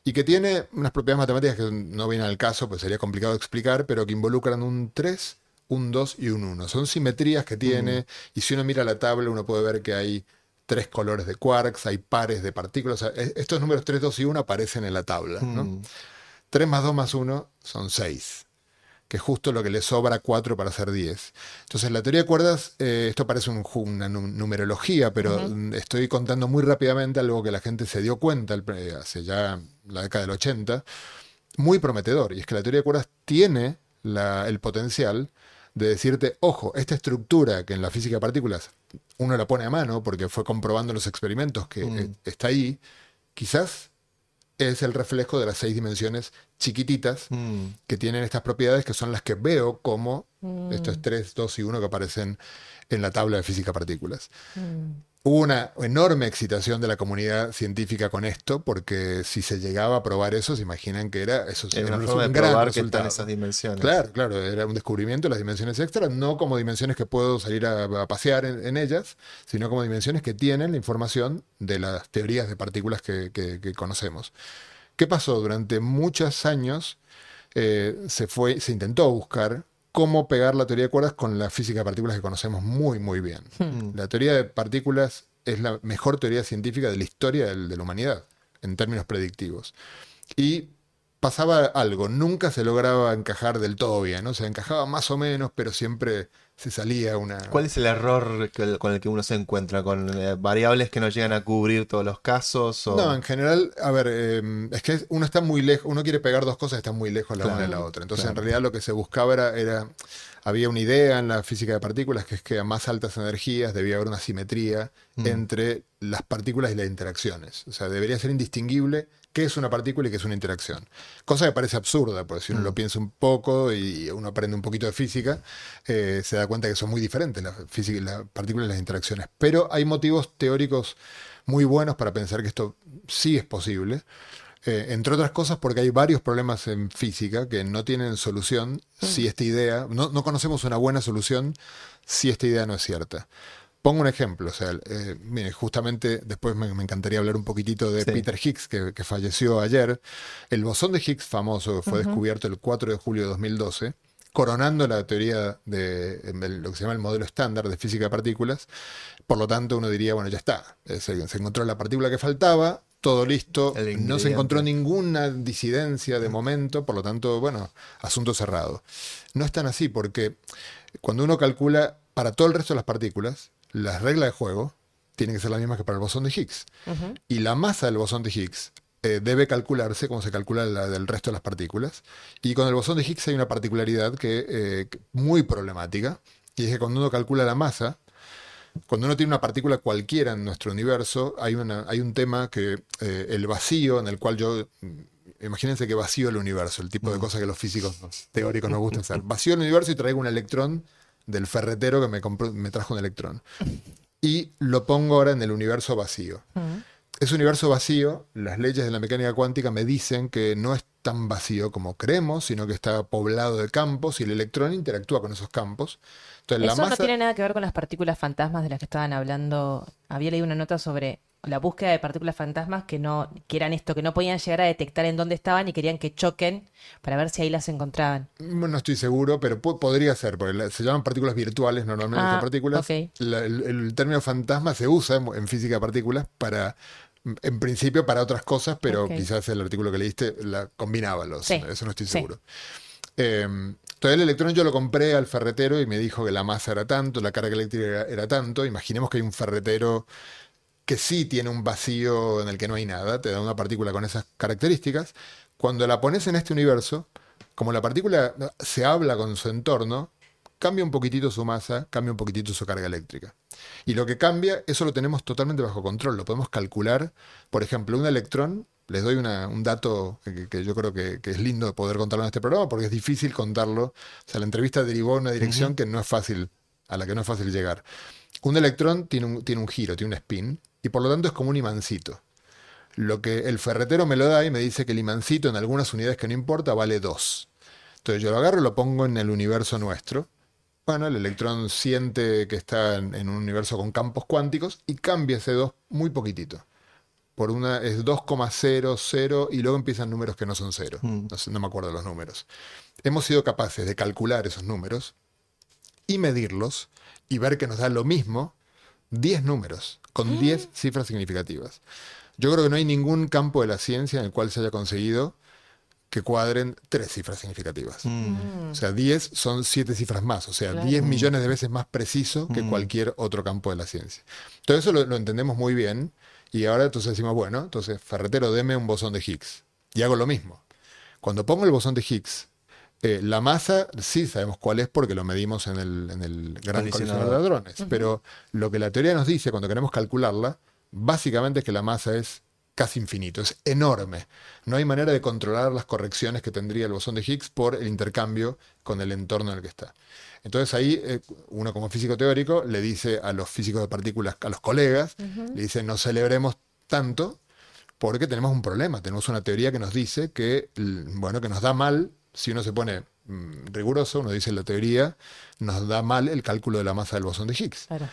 E: y que tiene unas propiedades matemáticas que no vienen al caso, pues sería complicado de explicar, pero que involucran un 3, un 2 y un 1. Son simetrías que tiene, y si uno mira la tabla, uno puede ver que hay 3 colores de quarks, hay pares de partículas. O sea, estos números 3, 2 y 1 aparecen en la tabla, ¿no? 3 más 2 más 1 son 6, que es justo lo que le sobra a 4 para hacer 10. Entonces, la teoría de cuerdas, esto parece una numerología, pero estoy contando muy rápidamente algo que la gente se dio cuenta hace ya la década del 80, muy prometedor, y es que la teoría de cuerdas tiene el potencial de decirte, ojo, esta estructura que en la física de partículas uno la pone a mano porque fue comprobando en los experimentos que está ahí, quizás es el reflejo de las 6 dimensiones chiquititas que tienen estas propiedades, que son las que veo como estos 3, 2 y 1 que aparecen en la tabla de física de partículas. Hubo una enorme excitación de la comunidad científica con esto, porque si se llegaba a probar eso, se imaginan que era
C: una
E: un
C: forma de
E: gran
C: probar que
E: resultado.
C: están esas dimensiones.
E: Claro, era un descubrimiento de las dimensiones extras, no como dimensiones que puedo salir a pasear en ellas, sino como dimensiones que tienen la información de las teorías de partículas que conocemos. ¿Qué pasó? Durante muchos años se intentó buscar cómo pegar la teoría de cuerdas con la física de partículas que conocemos muy, muy bien. La teoría de partículas es la mejor teoría científica de la historia de la humanidad, en términos predictivos. Y pasaba algo, nunca se lograba encajar del todo bien, ¿no? Se encajaba más o menos, pero siempre se salía una...
C: ¿Cuál es el error con el que uno se encuentra? ¿Con variables que no llegan a cubrir todos los casos? O...
E: No, en general, a ver, es que uno está muy lejos, uno quiere pegar dos cosas que están muy lejos la
C: Claro,
E: una de la otra. Entonces,
C: claro.
E: en realidad lo que se buscaba había una idea en la física de partículas, que es que a más altas energías debía haber una simetría entre las partículas y las interacciones. O sea, debería ser indistinguible qué es una partícula y qué es una interacción. Cosa que parece absurda, porque si uno lo piensa un poco y uno aprende un poquito de física, se da cuenta que son muy diferentes la partícula y las interacciones. Pero hay motivos teóricos muy buenos para pensar que esto sí es posible. Entre otras cosas porque hay varios problemas en física que no tienen solución si esta idea, no conocemos una buena solución si esta idea no es cierta. Pongo un ejemplo, o sea, mire, justamente después me encantaría hablar un poquitito de Peter Higgs, que falleció ayer. El bosón de Higgs famoso fue descubierto el 4 de julio de 2012, coronando la teoría de lo que se llama el modelo estándar de física de partículas. Por lo tanto, uno diría, bueno, ya está, se encontró la partícula que faltaba, todo listo, no se encontró ninguna disidencia de momento, por lo tanto, bueno, asunto cerrado. No es tan así, porque cuando uno calcula para todo el resto de las partículas, las reglas de juego tienen que ser las mismas que para el bosón de Higgs. Y la masa del bosón de Higgs debe calcularse como se calcula la del resto de las partículas. Y con el bosón de Higgs hay una particularidad que muy problemática, y es que cuando uno calcula la masa, cuando uno tiene una partícula cualquiera en nuestro universo, hay un tema que el vacío en el cual imagínense que vacío el universo, el tipo de cosa que los físicos teóricos nos gusta hacer. Vacío el universo y traigo un electrón del ferretero que me trajo un electrón. Y lo pongo ahora en el universo vacío. Ese universo vacío, las leyes de la mecánica cuántica me dicen que no es tan vacío como creemos, sino que está poblado de campos y el electrón interactúa con esos campos. Entonces, la
D: Eso
E: masa...
D: no tiene nada que ver con las partículas fantasmas de las que estaban hablando. Había leído una nota sobre la búsqueda de partículas fantasmas que eran esto, que no podían llegar a detectar en dónde estaban y querían que choquen para ver si ahí las encontraban.
E: No estoy seguro, pero podría ser, porque se llaman partículas virtuales normalmente estas partículas.
D: Okay.
E: El término fantasma se usa en física de partículas en principio para otras cosas, pero quizás el artículo que leíste combinaba eso no estoy seguro. Entonces el electrón yo lo compré al ferretero y me dijo que la masa era tanto, la carga eléctrica era tanto. Imaginemos que hay un ferretero que sí tiene un vacío en el que no hay nada, te da una partícula con esas características. Cuando la pones en este universo, como la partícula se habla con su entorno, cambia un poquitito su masa, cambia un poquitito su carga eléctrica. Y lo que cambia, eso lo tenemos totalmente bajo control, lo podemos calcular. Por ejemplo, un electrón, les doy un dato que yo creo que es lindo de poder contarlo en este programa, porque es difícil contarlo. O sea, la entrevista derivó en una dirección que no es fácil, a la que no es fácil llegar. Un electrón tiene un giro, tiene un spin, y por lo tanto es como un imancito. Lo que el ferretero me lo da y me dice que el imancito en algunas unidades que no importa vale 2. Entonces yo lo agarro y lo pongo en el universo nuestro. Bueno, el electrón siente que está en un universo con campos cuánticos y cambia ese 2 muy poquitito. por una es 2,00 y luego empiezan números que no son cero. No sé, no me acuerdo los números. Hemos sido capaces de calcular esos números y medirlos y ver que nos da lo mismo 10 números con 10 cifras significativas. Yo creo que no hay ningún campo de la ciencia en el cual se haya conseguido que cuadren 3 cifras significativas. O sea, 10 son 7 cifras más, o sea,
D: Claro.
E: 10 millones de veces más preciso que cualquier otro campo de la ciencia. Todo eso lo entendemos muy bien y ahora entonces decimos, bueno, entonces Ferretero, deme un bosón de Higgs. Y hago lo mismo. Cuando pongo el bosón de Higgs, la masa sí sabemos cuál es porque lo medimos en el gran colisionador de hadrones, pero lo que la teoría nos dice cuando queremos calcularla, básicamente es que la masa es casi infinito, es enorme. No hay manera de controlar las correcciones que tendría el bosón de Higgs por el intercambio con el entorno en el que está. Entonces ahí uno como físico teórico le dice a los físicos de partículas, a los colegas, le dice no celebremos tanto porque tenemos un problema, tenemos una teoría que nos dice que, bueno, que nos da mal, si uno se pone riguroso, uno dice la teoría, nos da mal el cálculo de la masa del bosón de Higgs.
D: Claro.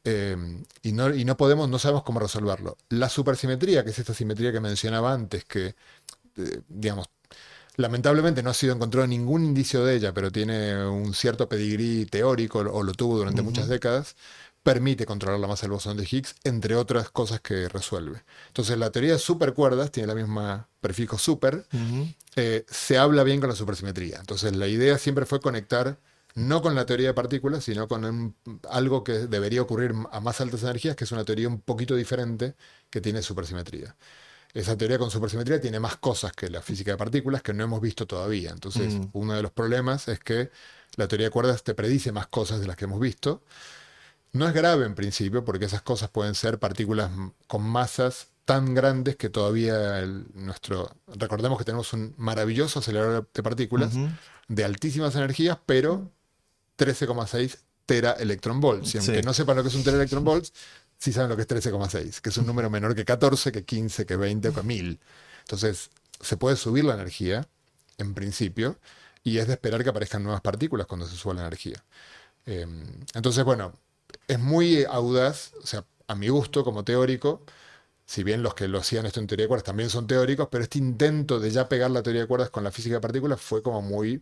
E: Y no sabemos cómo resolverlo. La supersimetría, que es esta simetría que mencionaba antes, que, digamos, lamentablemente no ha sido encontrado ningún indicio de ella, pero tiene un cierto pedigrí teórico, o lo tuvo durante muchas décadas, permite controlar la masa del bosón de Higgs, entre otras cosas que resuelve. Entonces, la teoría de supercuerdas tiene la misma prefijo super, se habla bien con la supersimetría. Entonces, la idea siempre fue conectar no con la teoría de partículas, sino con algo que debería ocurrir a más altas energías, que es una teoría un poquito diferente que tiene supersimetría. Esa teoría con supersimetría tiene más cosas que la física de partículas que no hemos visto todavía. Entonces, uno de los problemas es que la teoría de cuerdas te predice más cosas de las que hemos visto. No es grave en principio, porque esas cosas pueden ser partículas con masas tan grandes que todavía recordemos que tenemos un maravilloso acelerador de partículas de altísimas energías, pero 13,6 teraelectronvolts. Y aunque no sepan lo que es un teraelectronvolts, sí saben lo que es 13,6, que es un número menor que 14, que 15, que 20 o que 1000. Entonces, se puede subir la energía, en principio, y es de esperar que aparezcan nuevas partículas cuando se suba la energía. Entonces, bueno, es muy audaz, o sea, a mi gusto como teórico, si bien los que lo hacían esto en teoría de cuerdas también son teóricos, pero este intento de ya pegar la teoría de cuerdas con la física de partículas fue como muy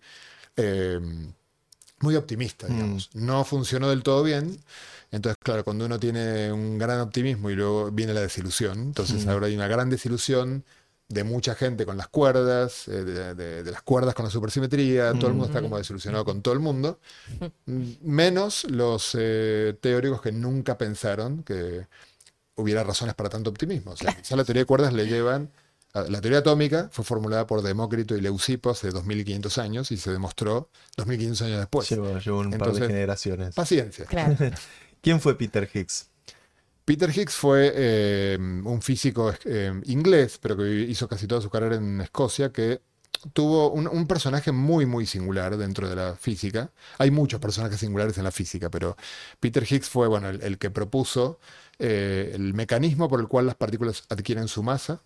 E: optimista, digamos. No funcionó del todo bien. Entonces, claro, cuando uno tiene un gran optimismo y luego viene la desilusión, entonces ahora hay una gran desilusión de mucha gente con las cuerdas, de las cuerdas con la supersimetría, todo el mundo está como desilusionado con todo el mundo, menos los teóricos que nunca pensaron que hubiera razones para tanto optimismo. O sea, quizá la teoría de cuerdas le llevan... La teoría atómica fue formulada por Demócrito y Leucipo hace 2500 años y se demostró 2500 años después.
C: Llevó un par de generaciones.
E: Paciencia.
D: Claro.
C: ¿Quién fue Peter Higgs?
E: Peter Higgs fue un físico inglés, pero que hizo casi toda su carrera en Escocia, que tuvo un personaje muy, muy singular dentro de la física. Hay muchos personajes singulares en la física, pero Peter Higgs fue bueno, el que propuso el mecanismo por el cual las partículas adquieren su masa.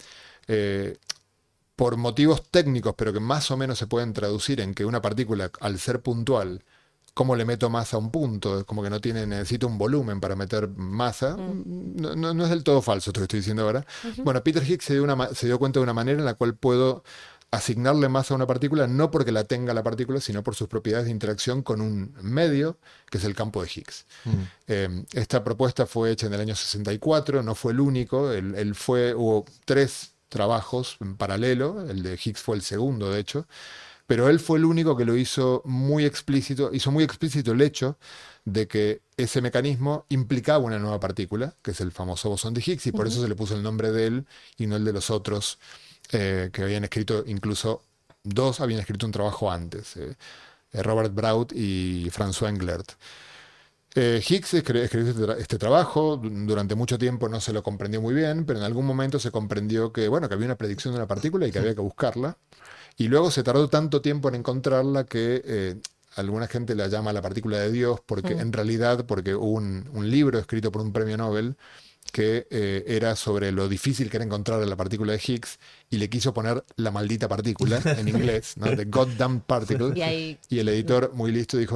E: Por motivos técnicos, pero que más o menos se pueden traducir en que una partícula, al ser puntual, ¿cómo le meto masa a un punto? Es como que necesita un volumen para meter masa. No es del todo falso esto que estoy diciendo ahora. Bueno, Peter Higgs se dio cuenta de una manera en la cual puedo asignarle masa a una partícula, no porque la tenga la partícula, sino por sus propiedades de interacción con un medio, que es el campo de Higgs. Esta propuesta fue hecha en el año 64, no fue el único. Hubo 3 trabajos en paralelo, el de Higgs fue el segundo, de hecho, pero él fue el único que lo hizo muy explícito el hecho de que ese mecanismo implicaba una nueva partícula, que es el famoso bosón de Higgs, y por eso se le puso el nombre de él y no el de los otros que habían escrito, incluso 2 habían escrito un trabajo antes, Robert Braud y François Englert. Higgs escribió este trabajo, durante mucho tiempo no se lo comprendió muy bien, pero en algún momento se comprendió que, bueno, que había una predicción de una partícula y que había que buscarla. Y luego se tardó tanto tiempo en encontrarla que alguna gente la llama la partícula de Dios, porque en realidad porque hubo un libro escrito por un premio Nobel que era sobre lo difícil que era encontrar la partícula de Higgs y le quiso poner la maldita partícula en inglés, ¿no? The goddamn particle. Y el editor, muy listo, dijo: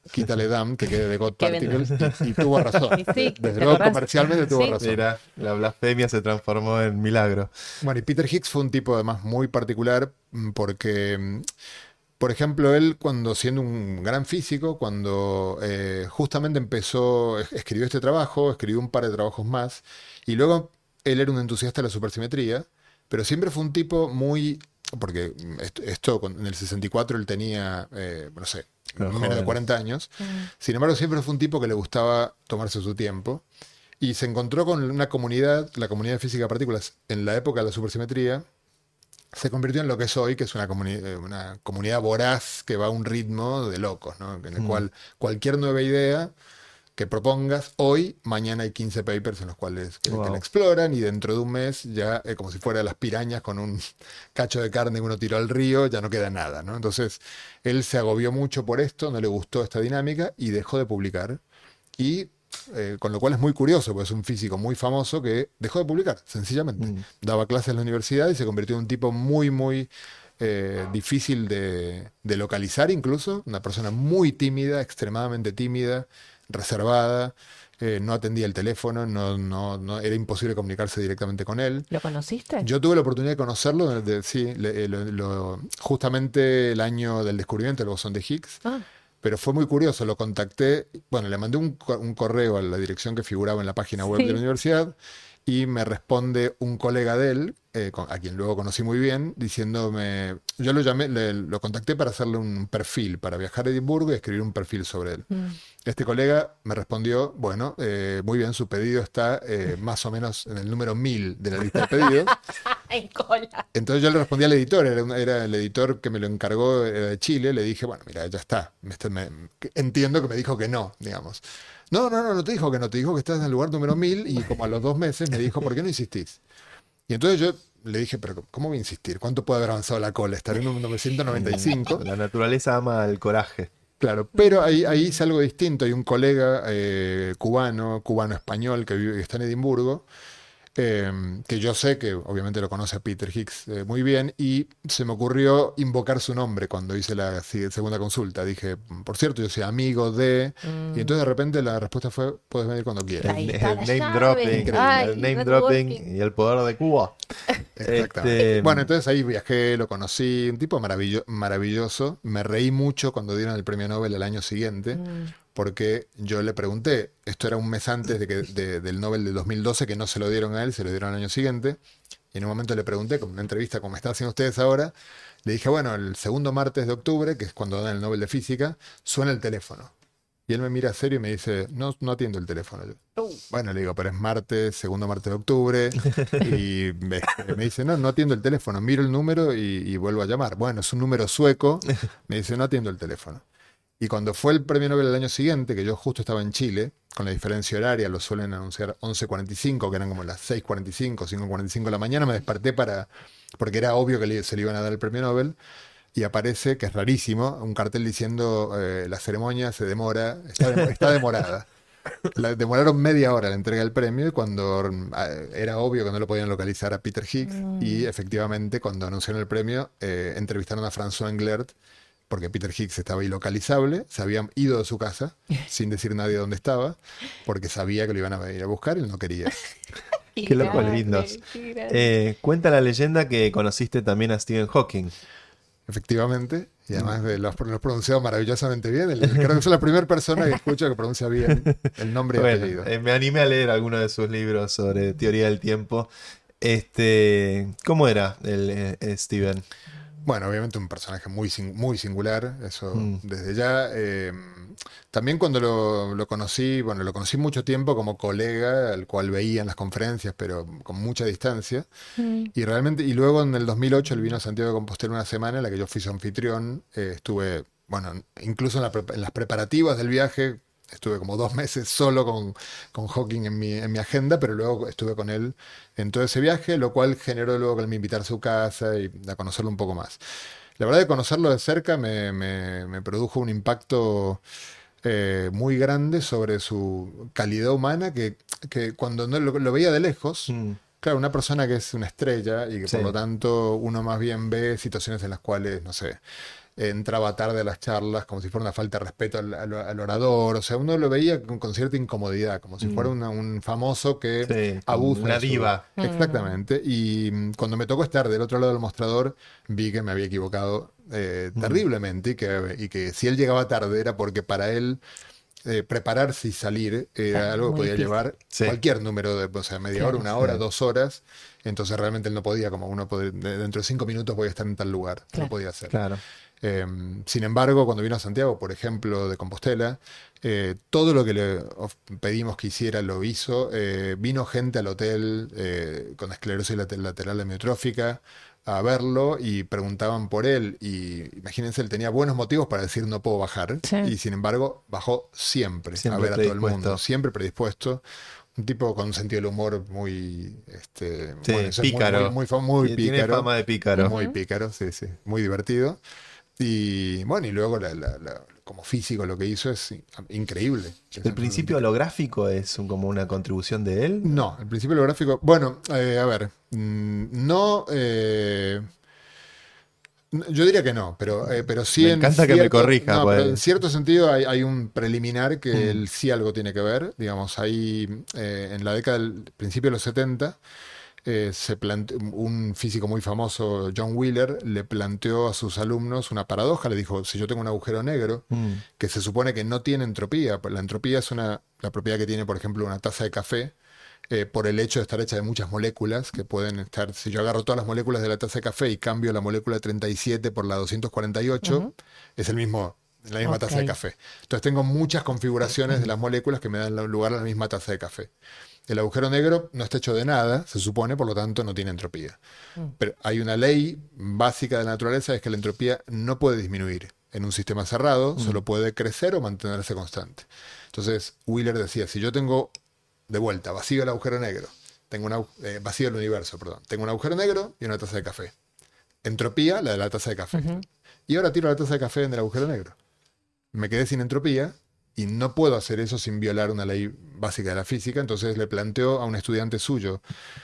E: quítale damn, que quede de God
D: Que vende.
E: Particles, y tuvo razón.
D: Y sí,
E: Desde
D: ¿te
E: luego
D: acordás?
E: comercialmente tuvo
D: Sí.
E: razón.
C: Mira, la blasfemia se transformó en milagro.
E: Bueno, y Peter Higgs fue un tipo además muy particular porque, por ejemplo, él cuando siendo un gran físico, cuando justamente empezó, escribió este trabajo, escribió un par de trabajos más, y luego él era un entusiasta de la supersimetría, pero siempre fue un tipo muy, porque en el 64 él tenía, no sé,
C: Claro,
E: menos de
C: joven.
E: 40 años, sin embargo siempre fue un tipo que le gustaba tomarse su tiempo. Y se encontró con una comunidad, la comunidad de física de partículas, en la época de la supersimetría, se convirtió en lo que es hoy, que es una comunidad voraz que va a un ritmo de locos, ¿no? En el cual cualquier nueva idea que propongas hoy, mañana hay 15 papers en los cuales que
C: Wow.
E: la exploran y dentro de un mes ya, como si fuera las pirañas con un cacho de carne que uno tiró al río, ya no queda nada, ¿no? Entonces, él se agobió mucho por esto, no le gustó esta dinámica y dejó de publicar. Y con lo cual es muy curioso, porque es un físico muy famoso que dejó de publicar, sencillamente. Daba clases en la universidad y se convirtió en un tipo muy, muy difícil de localizar incluso, una persona muy tímida, extremadamente tímida, reservada, no atendía el teléfono, era imposible comunicarse directamente con él.
D: ¿Lo conociste?
E: Yo tuve la oportunidad de conocerlo, sí, justamente el año del descubrimiento del bosón de Higgs.
D: Ah,
E: Pero fue muy curioso, lo contacté, bueno, le mandé un correo a la dirección que figuraba en la página web
D: Sí.
E: de la universidad y me responde un colega de él, a quien luego conocí muy bien, diciéndome, yo lo llamé, lo contacté para hacerle un perfil, para viajar a Edimburgo y escribir un perfil sobre él. Este colega me respondió, bueno, muy bien, su pedido está más o menos en el número 1000 de la lista de pedidos.
D: en cola.
E: Entonces yo le respondí al editor, era el editor que me lo encargó, era de Chile, le dije, bueno, mira, ya está, entiendo que me dijo que no, digamos. No te dijo que no, te dijo que estás en el lugar número 1000 y como a los 2 meses me dijo, ¿por qué no insistís? Y entonces yo le dije, pero ¿cómo voy a insistir? ¿Cuánto puede haber avanzado la cola? Estaré en un 995.
C: La naturaleza ama el coraje.
E: Claro, pero ahí hice algo distinto. Hay un colega cubano-español que está en Edimburgo, que yo sé que obviamente lo conoce a Peter Higgs muy bien, y se me ocurrió invocar su nombre cuando hice la segunda consulta. Dije, por cierto, yo soy amigo de... Y entonces de repente la respuesta fue, puedes venir cuando quieras.
D: Ahí
C: El
D: está la
C: name
D: llave.
C: dropping,
D: Ay,
C: el name
D: networking.
C: dropping y el poder de Cuba.
E: Exactamente. Bueno, entonces ahí viajé, lo conocí, un tipo maravilloso. Me reí mucho cuando dieron el premio Nobel al año siguiente, porque yo le pregunté, esto era un mes antes del Nobel de 2012, que no se lo dieron a él, se lo dieron al año siguiente, y en un momento le pregunté, como una entrevista como están haciendo ustedes ahora, le dije, bueno, el segundo martes de octubre, que es cuando dan el Nobel de Física, suena el teléfono. Y él me mira serio y me dice, no atiendo el teléfono. Yo, bueno, le digo, pero es martes, segundo martes de octubre. Y me dice, no atiendo el teléfono. Miro el número y vuelvo a llamar. Bueno, es un número sueco. Me dice, no atiendo el teléfono. Y cuando fue el premio Nobel el año siguiente, que yo justo estaba en Chile, con la diferencia horaria, lo suelen anunciar 11:45, que eran como las 6:45, 5:45 de la mañana, me desperté porque era obvio que se le iban a dar el premio Nobel. Y aparece, que es rarísimo, un cartel diciendo la ceremonia se demora, está demorada. Demoraron media hora la entrega del premio y cuando era obvio que no lo podían localizar a Peter Higgs y efectivamente cuando anunciaron el premio entrevistaron a François Englert porque Peter Higgs estaba ilocalizable, se habían ido de su casa sin decir nadie dónde estaba porque sabía que lo iban a ir a buscar y él no quería.
C: Qué locos lindos. Cuenta la leyenda que conociste también a Stephen Hawking.
E: Efectivamente, y además lo has pronunciado maravillosamente bien. Creo que soy la primera persona que escucho que pronuncia bien el nombre y
C: Bueno,
E: apellido.
C: me animé a leer algunos de sus libros sobre teoría del tiempo. ¿Cómo era el Steven?
E: Bueno, obviamente un personaje muy singular, eso desde ya. También cuando lo conocí, bueno, lo conocí mucho tiempo como colega, al cual veía en las conferencias, pero con mucha distancia. Y realmente, y luego en el 2008 él vino a Santiago de Compostela una semana en la que yo fui su anfitrión. Estuve, bueno, incluso en las preparativas del viaje, estuve como 2 meses solo con Hawking en mi agenda, pero luego estuve con él en todo ese viaje, lo cual generó luego que él me invitara a su casa y a conocerlo un poco más. La verdad que conocerlo de cerca me produjo un impacto muy grande sobre su calidad humana, que cuando no lo veía de lejos, claro, una persona que es una estrella y que
C: Sí.
E: por lo tanto uno más bien ve situaciones en las cuales, no sé, entraba tarde a las charlas, como si fuera una falta de respeto al orador. O sea, uno lo veía con cierta incomodidad, como si fuera un famoso que
C: Sí,
E: abusa.
C: una
E: de su-
C: diva.
E: Exactamente. Y cuando me tocó estar del otro lado del mostrador, vi que me había equivocado terriblemente y que si él llegaba tarde era porque para él prepararse y salir era algo que
D: muy
E: podía
D: difícil.
E: llevar
C: Sí.
E: cualquier número de, o sea, media
D: Claro.
E: hora, una hora,
C: Sí.
E: 2 horas. Entonces realmente él no podía, como uno puede, dentro de 5 minutos voy a estar en tal lugar.
D: Claro.
E: No podía hacer.
C: Claro.
E: Sin embargo, cuando vino a Santiago, por ejemplo, de Compostela, todo lo que le pedimos que hiciera lo hizo. Vino gente al hotel con esclerosis lateral amiotrófica a verlo y preguntaban por él. Y imagínense, él tenía buenos motivos para decir no puedo bajar.
D: Sí.
E: Y sin embargo, bajó siempre,
C: Siempre
E: a ver a todo el mundo,
C: predispuesto.
E: siempre predispuesto. Un tipo con un sentido del humor muy,
C: Sí,
E: eso es
C: pícaro.
E: muy
C: Tiene
E: pícaro.
C: fama de pícaro.
E: Muy pícaro, sí, sí, muy divertido. Y bueno, y luego como físico lo que hizo es increíble.
C: ¿El principio holográfico es como una contribución de él?
E: No, el principio holográfico, bueno, a ver, no, yo diría que no, pero sí
C: Me
E: en
C: encanta que me
E: cierto,
C: corrija,
E: no,
C: pues.
E: pero en cierto sentido hay un preliminar que él sí algo tiene que ver, digamos, ahí en la década del principio de los 70 un físico muy famoso, John Wheeler, le planteó a sus alumnos una paradoja, le dijo, si yo tengo un agujero negro, que se supone que no tiene entropía, pues la entropía es la propiedad que tiene, por ejemplo, una taza de café, por el hecho de estar hecha de muchas moléculas que pueden estar, si yo agarro todas las moléculas de la taza de café y cambio la molécula 37 por la 248, es la misma taza de
D: Ok.
E: café. Entonces tengo muchas configuraciones de las moléculas que me dan lugar a la misma taza de café. El agujero negro no está hecho de nada, se supone, por lo tanto no tiene entropía. Pero hay una ley básica de la naturaleza, es que la entropía no puede disminuir. En un sistema cerrado solo puede crecer o mantenerse constante. Entonces Wheeler decía, si yo tengo de vuelta vacío el agujero negro, vacío el universo, perdón, tengo un agujero negro y una taza de café. Entropía, la de la taza de café. Y ahora tiro la taza de café en el agujero negro. Me quedé sin entropía y no puedo hacer eso sin violar una ley básica de la física. Entonces le planteó a un estudiante suyo,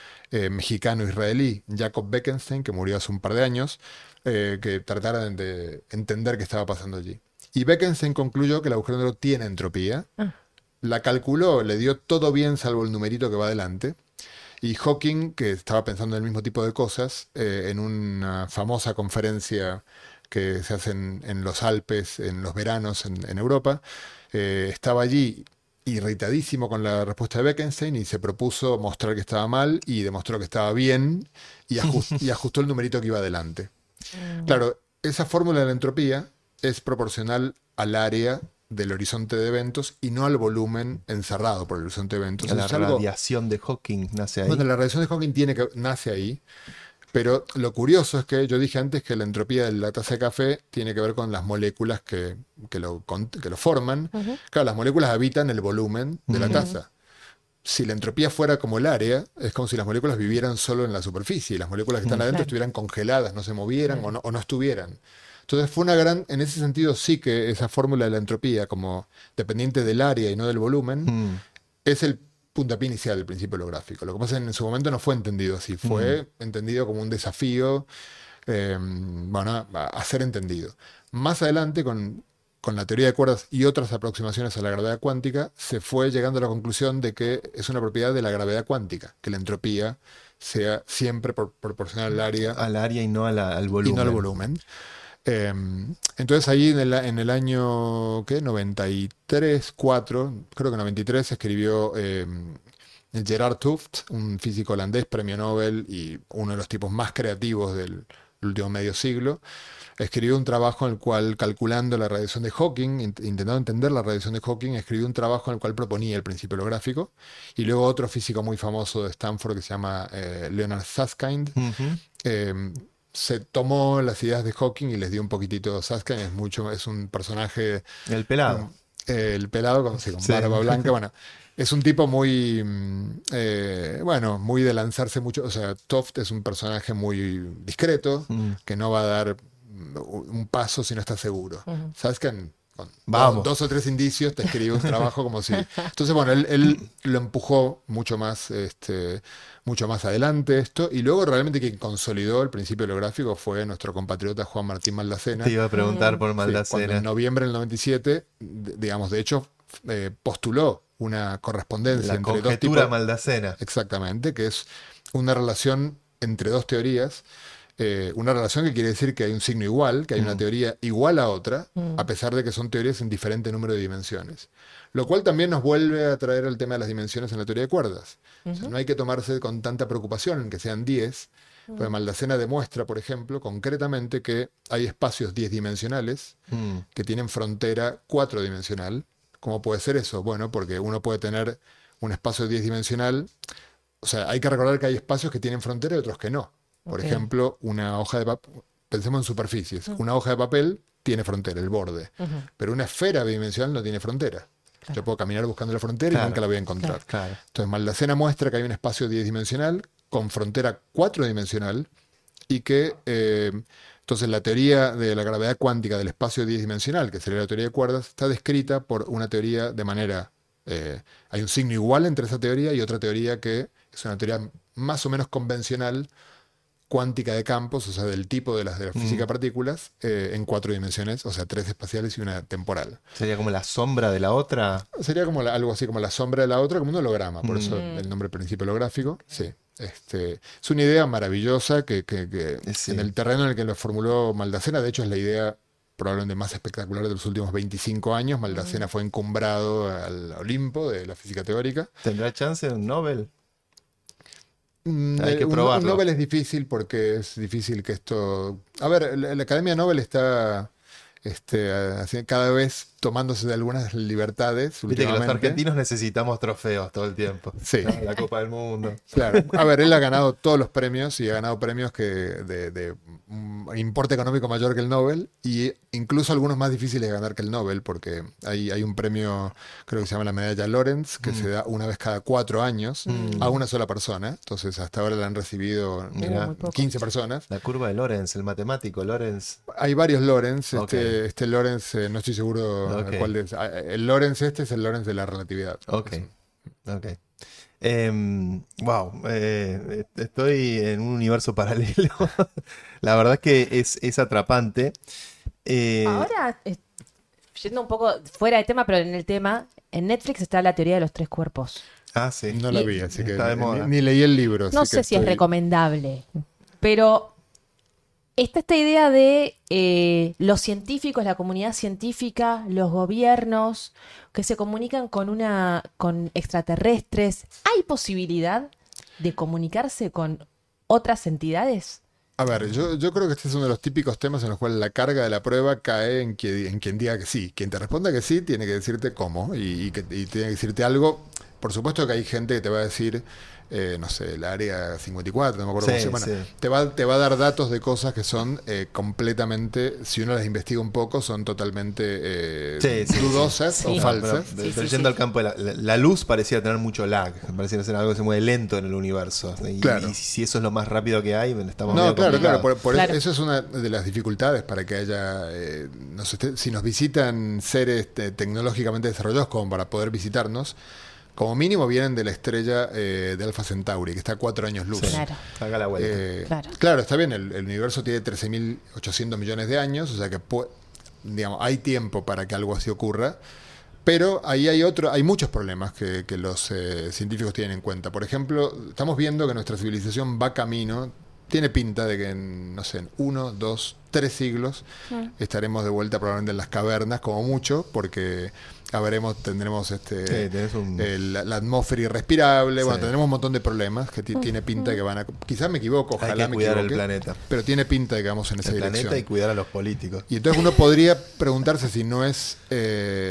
E: mexicano-israelí, Jacob Bekenstein, que murió hace un par de años, que tratara de entender qué estaba pasando allí. Y Bekenstein concluyó que el agujero negro tiene entropía, la calculó, le dio todo bien salvo el numerito que va adelante. Y Hawking, que estaba pensando en el mismo tipo de cosas, en una famosa conferencia que se hace en los Alpes, en los veranos en Europa, estaba allí irritadísimo con la respuesta de Bekenstein y se propuso mostrar que estaba mal y demostró que estaba bien y ajustó el numerito que iba adelante. Claro, esa fórmula de la entropía es proporcional al área del horizonte de eventos y no al volumen encerrado por el horizonte de eventos.
C: La
E: Es algo-
C: radiación de Hawking nace ahí.
E: bueno, la radiación de Hawking nace ahí, pero lo curioso es que yo dije antes que la entropía de la taza de café tiene que ver con las moléculas que lo forman. Claro, las moléculas habitan el volumen de la taza. Si la entropía fuera como el área, es como si las moléculas vivieran solo en la superficie y las moléculas que están adentro
D: Claro.
E: estuvieran congeladas, no se movieran o no estuvieran. Entonces en ese sentido sí que esa fórmula de la entropía, como dependiente del área y no del volumen, es el puntapié inicial del principio holográfico. Lo que pasa es que en su momento no fue entendido así, fue entendido como un desafío a ser entendido. Más adelante, con la teoría de cuerdas y otras aproximaciones a la gravedad cuántica, se fue llegando a la conclusión de que es una propiedad de la gravedad cuántica, que la entropía sea siempre proporcional al área
C: Al área y no al
E: y
C: volumen.
E: no al volumen. Entonces ahí en el año 93, 4, creo que 93, escribió Gerard Tufts, un físico holandés, premio Nobel y uno de los tipos más creativos del último medio siglo. Escribió un trabajo en el cual, calculando la radiación de Hawking, intentando entender la radiación de Hawking, escribió un trabajo en el cual proponía el principio holográfico. Y luego otro físico muy famoso de Stanford que se llama Leonard Susskind, se tomó las ideas de Hawking y les dio un poquitito. Susskind es un personaje,
C: El pelado.
E: el pelado con
C: Sí.
E: barba blanca, bueno, es un tipo muy, muy de lanzarse mucho. O sea, Toft es un personaje muy discreto, que no va a dar un paso si no está seguro. Susskind, con
C: Vamos.
E: dos o tres indicios te escribe un trabajo como si... Entonces, bueno, él lo empujó mucho más adelante esto, y luego realmente quien consolidó el principio holográfico fue nuestro compatriota Juan Martín Maldacena.
C: Te iba a preguntar por
E: Sí, cuando
C: Maldacena.
E: en noviembre del 97, digamos, de hecho, postuló una correspondencia
C: La
E: entre dos
C: conjetura
E: tipos.
C: Maldacena.
E: Exactamente, que es una relación entre dos teorías. Una relación que quiere decir que hay un signo igual, que hay una teoría igual a otra, a pesar de que son teorías en diferente número de dimensiones. Lo cual también nos vuelve a traer el tema de las dimensiones en la teoría de cuerdas. O sea, no hay que tomarse con tanta preocupación en que sean 10, porque Maldacena demuestra, por ejemplo, concretamente que hay espacios 10-dimensionales que tienen frontera 4-dimensional. ¿Cómo puede ser eso? Bueno, porque uno puede tener un espacio 10-dimensional. O sea, hay que recordar que hay espacios que tienen frontera y otros que no. Por
D: Ok.
E: ejemplo, una hoja de papel, pensemos en superficies, una hoja de papel tiene frontera, el borde, pero una esfera bidimensional no tiene frontera. Yo puedo caminar buscando la frontera y
C: Claro.
E: nunca la voy a encontrar.
C: Claro.
E: Entonces Maldacena muestra que hay un espacio 10-dimensional con frontera 4-dimensional y que entonces la teoría de la gravedad cuántica del espacio 10-dimensional, que sería la teoría de cuerdas, está descrita por una teoría de manera... hay un signo igual entre esa teoría y otra teoría que es una teoría más o menos convencional, cuántica de campos, o sea, del tipo de la física de partículas, en 4 dimensiones, o sea, 3 espaciales y una temporal.
C: Sería como la sombra de la otra.
E: Sería como algo así como la sombra de la otra, como un holograma, por eso el nombre principio holográfico. Sí. Es una idea maravillosa que
C: Sí.
E: en el terreno en el que lo formuló Maldacena, de hecho es la idea probablemente más espectacular de los últimos 25 años. Maldacena fue encumbrado al Olimpo de la física teórica.
C: ¿Tendrá chance un Nobel? Hay que
E: Un
C: probarlo.
E: Nobel es difícil porque es difícil que esto... A ver, la Academia Nobel está cada vez tomándose de algunas libertades
C: Viste que los
E: últimamente.
C: argentinos necesitamos trofeos todo el tiempo.
E: Sí.
C: ¿No? La Copa del Mundo.
E: Claro. A ver, él ha ganado todos los premios y ha ganado premios que de importe económico mayor que el Nobel, y incluso algunos más difíciles de ganar que el Nobel, porque hay un premio, creo que se llama la medalla Lorentz, que se da una vez cada 4 años a una sola persona. Entonces hasta ahora la han recibido
C: Mirá.
D: Muy poco.
E: 15 personas.
C: La curva de Lorenz, el matemático Lorenz.
E: Hay varios Lorentz.
C: Ok.
E: Este Lorentz, no estoy seguro
C: Ok.
E: cuál es. El Lorentz es el Lorentz de la relatividad.
C: Ok. Ok. Wow. Estoy en un universo paralelo. La verdad es que es atrapante.
D: Ahora, yendo un poco fuera de tema, pero en el tema, en Netflix está la teoría de los 3 cuerpos.
C: Sí.
E: No la
D: Y-
E: vi, así que
C: Está de moda.
E: ni leí el libro.
D: No
E: así
D: sé
E: que
D: si es
E: estoy-
D: recomendable, pero está esta idea de los científicos, la comunidad científica, los gobiernos que se comunican con extraterrestres. ¿Hay posibilidad de comunicarse con otras entidades?
E: A ver, yo creo que este es uno de los típicos temas en los cuales la carga de la prueba cae en quien diga que sí. Quien te responda que sí tiene que decirte cómo y tiene que decirte algo. Por supuesto que hay gente que te va a decir, no sé, el área 54, no me acuerdo
C: Sí,
E: cómo se llama.
C: sí.
E: Te va a dar datos de cosas que son completamente, si uno las investiga un poco, son totalmente dudosas
D: Sí.
E: o
D: No,
E: falsas.
C: Pero yendo al campo de la luz parecía tener mucho lag. Parecía ser algo que se mueve lento en el universo.
E: Claro.
C: Y si eso es lo más rápido que hay, estamos
E: No,
C: medio
E: claro, claro.
C: complicados.
D: Claro.
E: Eso es una de las dificultades para que haya, si nos visitan seres tecnológicamente desarrollados como para poder visitarnos, como mínimo vienen de la estrella de Alpha Centauri, que está a 4 años luz.
C: Sí.
D: Claro.
C: Haga la vuelta.
D: Claro.
E: Claro, está bien, el universo tiene 13.800 millones de años, o sea que digamos, hay tiempo para que algo así ocurra. Pero ahí hay muchos problemas que los científicos tienen en cuenta. Por ejemplo, estamos viendo que nuestra civilización va camino, tiene pinta de que en, no sé, en 1, 2, 3 siglos estaremos de vuelta probablemente en las cavernas, como mucho, porque tendremos
C: tenés
E: la atmósfera irrespirable, bueno,
C: Sí.
E: tendremos un montón de problemas que tiene pinta de que van a... Quizás me equivoco,
C: Hay
E: ojalá
C: que
E: me
C: cuidar el
E: equivoque,
C: planeta.
E: pero tiene pinta de que vamos en esa
C: El planeta
E: dirección.
C: y cuidar a los políticos.
E: Y entonces uno podría preguntarse si no es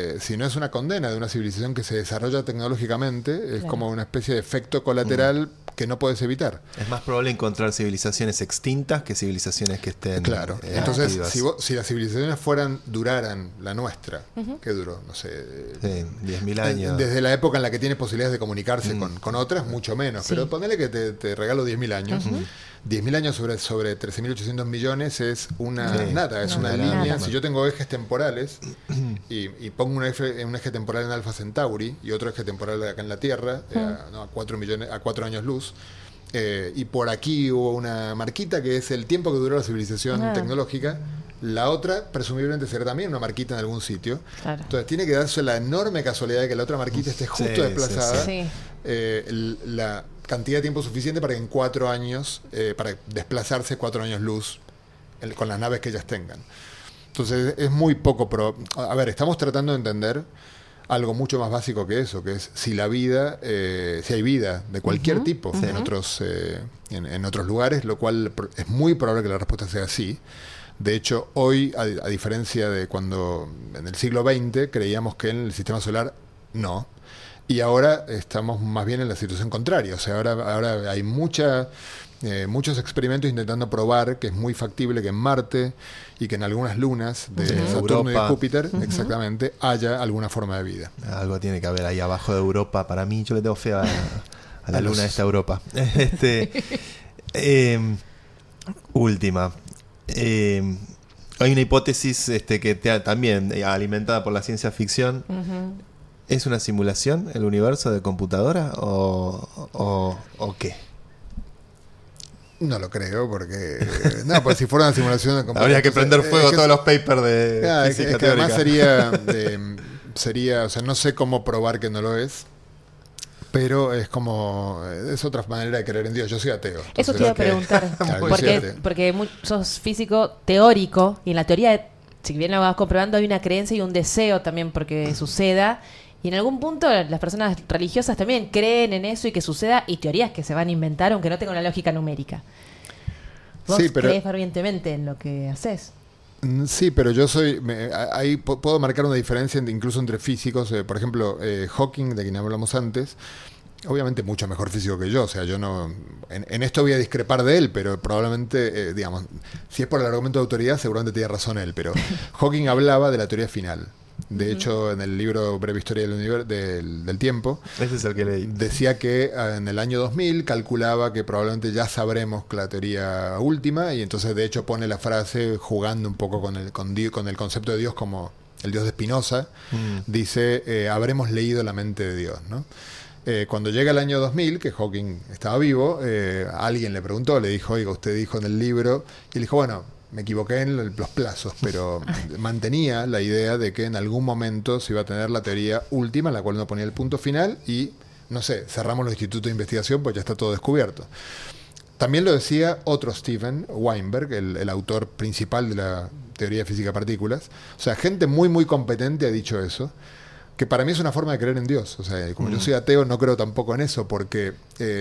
E: una condena de una civilización que se desarrolla tecnológicamente, es
D: Claro.
E: como una especie de efecto colateral que no puedes evitar.
C: Es más probable encontrar civilizaciones extintas que civilizaciones que estén
E: Claro. Entonces,
C: activas.
E: si las civilizaciones duraran la nuestra, ¿qué duró? No sé.
C: Sí, 10.000 años.
E: Desde la época en la que tiene posibilidades de comunicarse con otras, mucho menos.
D: Sí.
E: Pero ponele que te regalo 10.000 años. 10.000 años sobre 13.800 millones es una
C: Sí.
E: nada, es
C: Una
E: una
C: nada.
E: línea. Si yo tengo ejes temporales y pongo un eje temporal en Alpha Centauri y otro eje temporal acá en la Tierra, a 4 años luz, y por aquí hubo una marquita que es el tiempo que duró la civilización tecnológica, la otra presumiblemente será también una marquita en algún sitio.
D: Claro.
E: Entonces tiene que darse la enorme casualidad de que la otra marquita esté justo
C: Sí,
E: desplazada.
D: sí, sí.
E: La cantidad de tiempo suficiente para que en 4 años, para desplazarse 4 años luz con las naves que ellas tengan. Entonces es muy poco a ver, estamos tratando de entender algo mucho más básico que eso, que es si la vida, si hay vida de cualquier tipo en otros lugares, lo cual es muy probable que la respuesta sea sí. De hecho, hoy, a diferencia de cuando en el siglo XX creíamos que en el sistema solar no. Y ahora estamos más bien en la situación contraria. O sea, ahora hay muchos experimentos intentando probar que es muy factible que en Marte y que en algunas lunas de Saturno
C: Europa.
E: y Júpiter, exactamente, haya alguna forma de vida.
C: Algo tiene que haber ahí abajo de Europa. Para mí, yo le tengo fe a la
E: A los-
C: luna de esta Europa. Última. Hay una hipótesis que también alimentada por la ciencia ficción. ¿Es una simulación el universo de computadora o qué?
E: No lo creo, porque... No, pues si fuera una simulación... de
C: Habría que prender fuego
E: es que-
C: todos los papers de
E: es
C: física
E: que además
C: teórica.
E: sería, o sea, no sé cómo probar que no lo es, pero es como, es otra manera de creer en Dios. Yo soy ateo.
D: Eso te iba a preguntar.
E: Claro,
D: porque sos físico teórico y en la teoría, si bien lo vas comprobando, hay una creencia y un deseo también porque suceda. Y en algún punto las personas religiosas también creen en eso y que suceda, y teorías que se van a inventar aunque no tengan una lógica numérica. Vos
E: Sí, pero-
D: crees fervientemente en lo que haces.
E: Sí, pero yo soy... ahí puedo marcar una diferencia incluso entre físicos. Por ejemplo, Hawking, de quien hablamos antes, obviamente mucho mejor físico que yo. O sea, yo no... En esto voy a discrepar de él, pero probablemente, digamos, si es por el argumento de autoridad, seguramente tiene razón él. Pero Hawking hablaba de la teoría final. De hecho, en el libro Breve Historia del Tiempo,
C: Ese es el que leí.
E: decía que en el año 2000 calculaba que probablemente ya sabremos la teoría última, y entonces de hecho pone la frase jugando un poco con el concepto de Dios como el Dios de Spinoza. Dice, habremos leído la mente de Dios, ¿no? Cuando llega el año 2000, que Hawking estaba vivo, alguien le preguntó, le dijo, oiga, usted dijo en el libro, y él dijo, bueno, me equivoqué en los plazos, pero mantenía la idea de que en algún momento se iba a tener la teoría última, en la cual uno ponía el punto final y, no sé, cerramos los institutos de investigación, pues ya está todo descubierto. También lo decía otro Steven Weinberg, el autor principal de la teoría de física de partículas. O sea, gente muy, muy competente ha dicho eso, que para mí es una forma de creer en Dios. O sea, como yo soy ateo, no creo tampoco en eso, porque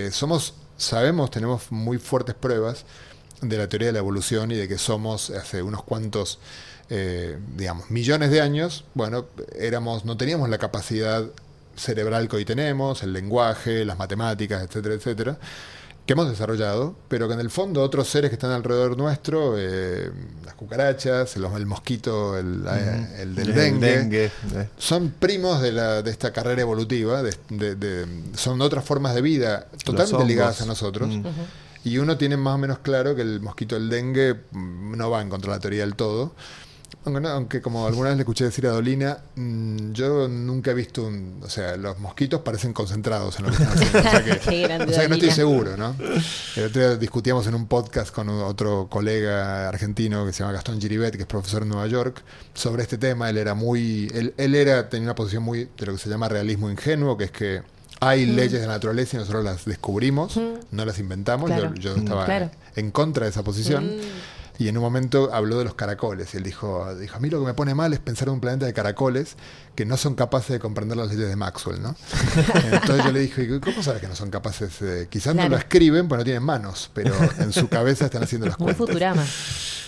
E: tenemos muy fuertes pruebas de la teoría de la evolución y de que somos hace unos cuantos, digamos, millones de años, bueno, no teníamos la capacidad cerebral que hoy tenemos, el lenguaje, las matemáticas, etcétera, etcétera, que hemos desarrollado, pero que en el fondo otros seres que están alrededor nuestro, las cucarachas, el mosquito, el del dengue, son primos de esta carrera evolutiva, son otras formas de vida totalmente ligadas a nosotros. Y uno tiene más o menos claro que el mosquito del dengue no va en contra de la teoría del todo. Aunque como alguna vez le escuché decir a Dolina, yo nunca he visto o sea, los mosquitos parecen concentrados en lo que están haciendo. O sea que,
D: Qué grande
E: no estoy
D: Dolina.
E: seguro, ¿no? El otro día discutíamos en un podcast con otro colega argentino que se llama Gastón Giribet, que es profesor en Nueva York, sobre este tema. Él tenía una posición muy de lo que se llama realismo ingenuo, que es que hay leyes de la naturaleza y nosotros las descubrimos, no las inventamos.
D: Claro.
E: Yo estaba en contra de esa posición. Y en un momento habló de los caracoles. Y él dijo, a mí lo que me pone mal es pensar en un planeta de caracoles que no son capaces de comprender las leyes de Maxwell, ¿no? Entonces yo le dije, ¿cómo sabes que no son capaces? Quizás no lo escriben porque no tienen manos, pero en su cabeza están haciendo las
D: Muy
E: cuentas.
D: Futurama.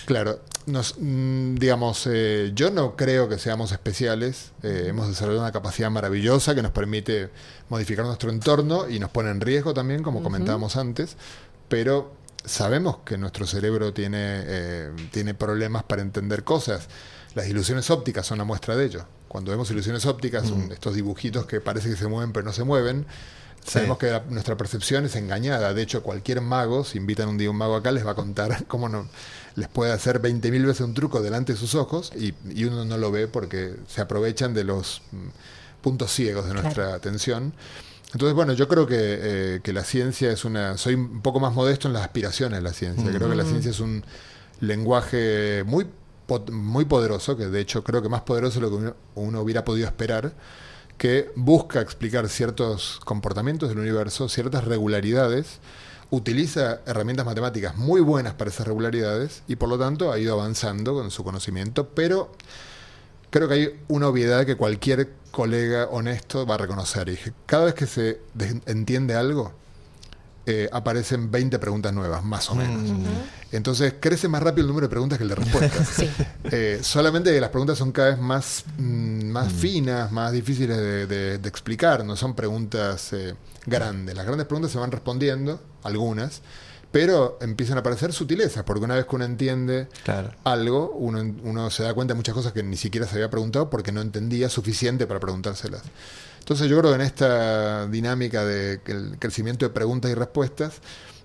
E: Claro, digamos, yo no creo que seamos especiales. Hemos desarrollado una capacidad maravillosa que nos permite modificar nuestro entorno y nos pone en riesgo también, como comentábamos antes, pero sabemos que nuestro cerebro tiene problemas para entender cosas. Las ilusiones ópticas son una muestra de ello. Cuando vemos ilusiones ópticas, son estos dibujitos que parece que se mueven pero no se mueven. Sabemos que nuestra percepción es engañada. De hecho, cualquier mago, si invitan un día un mago acá, les va a contar cómo no les puede hacer 20.000 veces un truco delante de sus ojos y uno no lo ve porque se aprovechan de los puntos ciegos de nuestra atención. Entonces, bueno, yo creo que la ciencia es soy un poco más modesto en las aspiraciones de la ciencia. Creo que la ciencia es un lenguaje muy poderoso, que de hecho creo que más poderoso de lo que uno hubiera podido esperar, que busca explicar ciertos comportamientos del universo, ciertas regularidades, utiliza herramientas matemáticas muy buenas para esas regularidades y por lo tanto ha ido avanzando con su conocimiento, pero creo que hay una obviedad que cualquier colega honesto va a reconocer. Y cada vez que se entiende algo, aparecen 20 preguntas nuevas, más o menos. Entonces crece más rápido el número de preguntas que el de respuestas.
D: Sí.
E: Solamente que las preguntas son cada vez más finas, más difíciles de explicar. No son preguntas grandes. Las grandes preguntas se van respondiendo, algunas, pero empiezan a aparecer sutilezas, porque una vez que uno entiende algo, uno se da cuenta de muchas cosas que ni siquiera se había preguntado porque no entendía suficiente para preguntárselas. Entonces yo creo que en esta dinámica de el crecimiento de preguntas y respuestas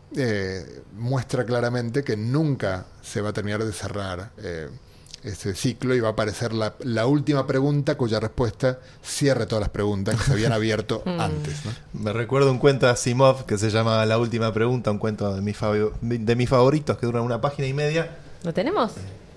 E: muestra claramente que nunca se va a terminar de cerrar ese ciclo y va a aparecer la última pregunta cuya respuesta cierre todas las preguntas que se habían abierto antes, ¿no?
C: Me recuerdo un cuento de Asimov que se llama La última pregunta, un cuento de mis favoritos que dura una página y media.
D: ¿Lo tenemos?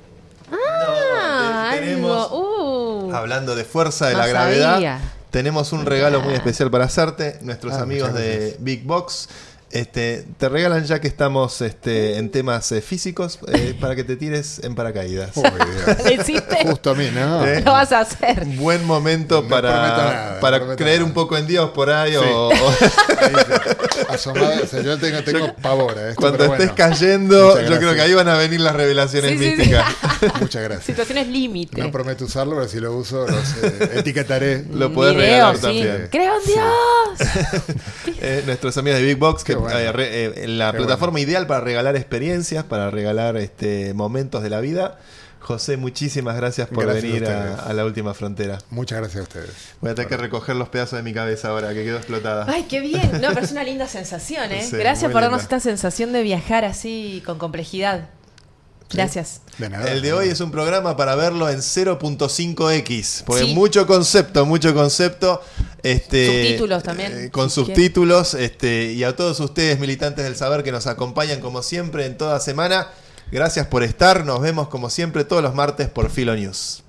C: Tenemos,
D: algo.
C: hablando de fuerza de
D: No
C: la gravedad,
D: sabía.
C: tenemos un regalo muy especial para hacerte. Nuestros amigos
E: muchas
C: de
E: gracias.
C: Big Box te regalan, ya que estamos en temas físicos, para que te tires en paracaídas.
E: Uy, Dios.
D: ¿Lo hiciste?
E: Justo a mí, ¿no?
D: Lo vas a hacer.
C: Un buen momento
E: No prometo nada,
C: para
E: no prometo
C: creer
E: nada.
C: un poco en Dios por ahí.
E: Sí.
C: O
E: Ahí dice, asomado, o sea, yo tengo pavor a esto,
C: cuando
E: pero
C: estés
E: bueno,
C: cayendo,
E: muchas
C: yo creo
E: gracias.
C: que ahí van a venir las revelaciones
D: Sí, sí, sí.
C: místicas.
E: Muchas gracias.
D: Situaciones límite.
E: No prometo usarlo, pero si lo uso, etiquetaré.
C: Lo podés
D: Video,
C: regalar
D: sí.
C: también.
D: ¡Creo en Dios!
C: Nuestros amigos de Big Box, que
E: Qué bueno.
C: la
E: Qué
C: plataforma ideal para regalar experiencias, para regalar momentos de la vida. José, muchísimas gracias por
E: Gracias a
C: venir
E: ustedes.
C: a la última frontera.
E: Muchas gracias a ustedes.
C: Voy a tener que recoger los pedazos de mi cabeza ahora, que quedó explotada.
D: Ay, qué bien. No, pero es una linda sensación, ¿eh?
C: Sí,
D: Gracias
C: muy
D: por darnos
C: linda.
D: esta sensación de viajar así con complejidad. Gracias.
E: De nada.
C: El de hoy es un programa para verlo en 0.5x, porque
D: Sí.
C: mucho concepto.
D: Subtítulos también,
C: con
D: si
C: subtítulos, y a todos ustedes, militantes del saber, que nos acompañan como siempre en toda semana. Gracias por estar. Nos vemos como siempre todos los martes por Filo News.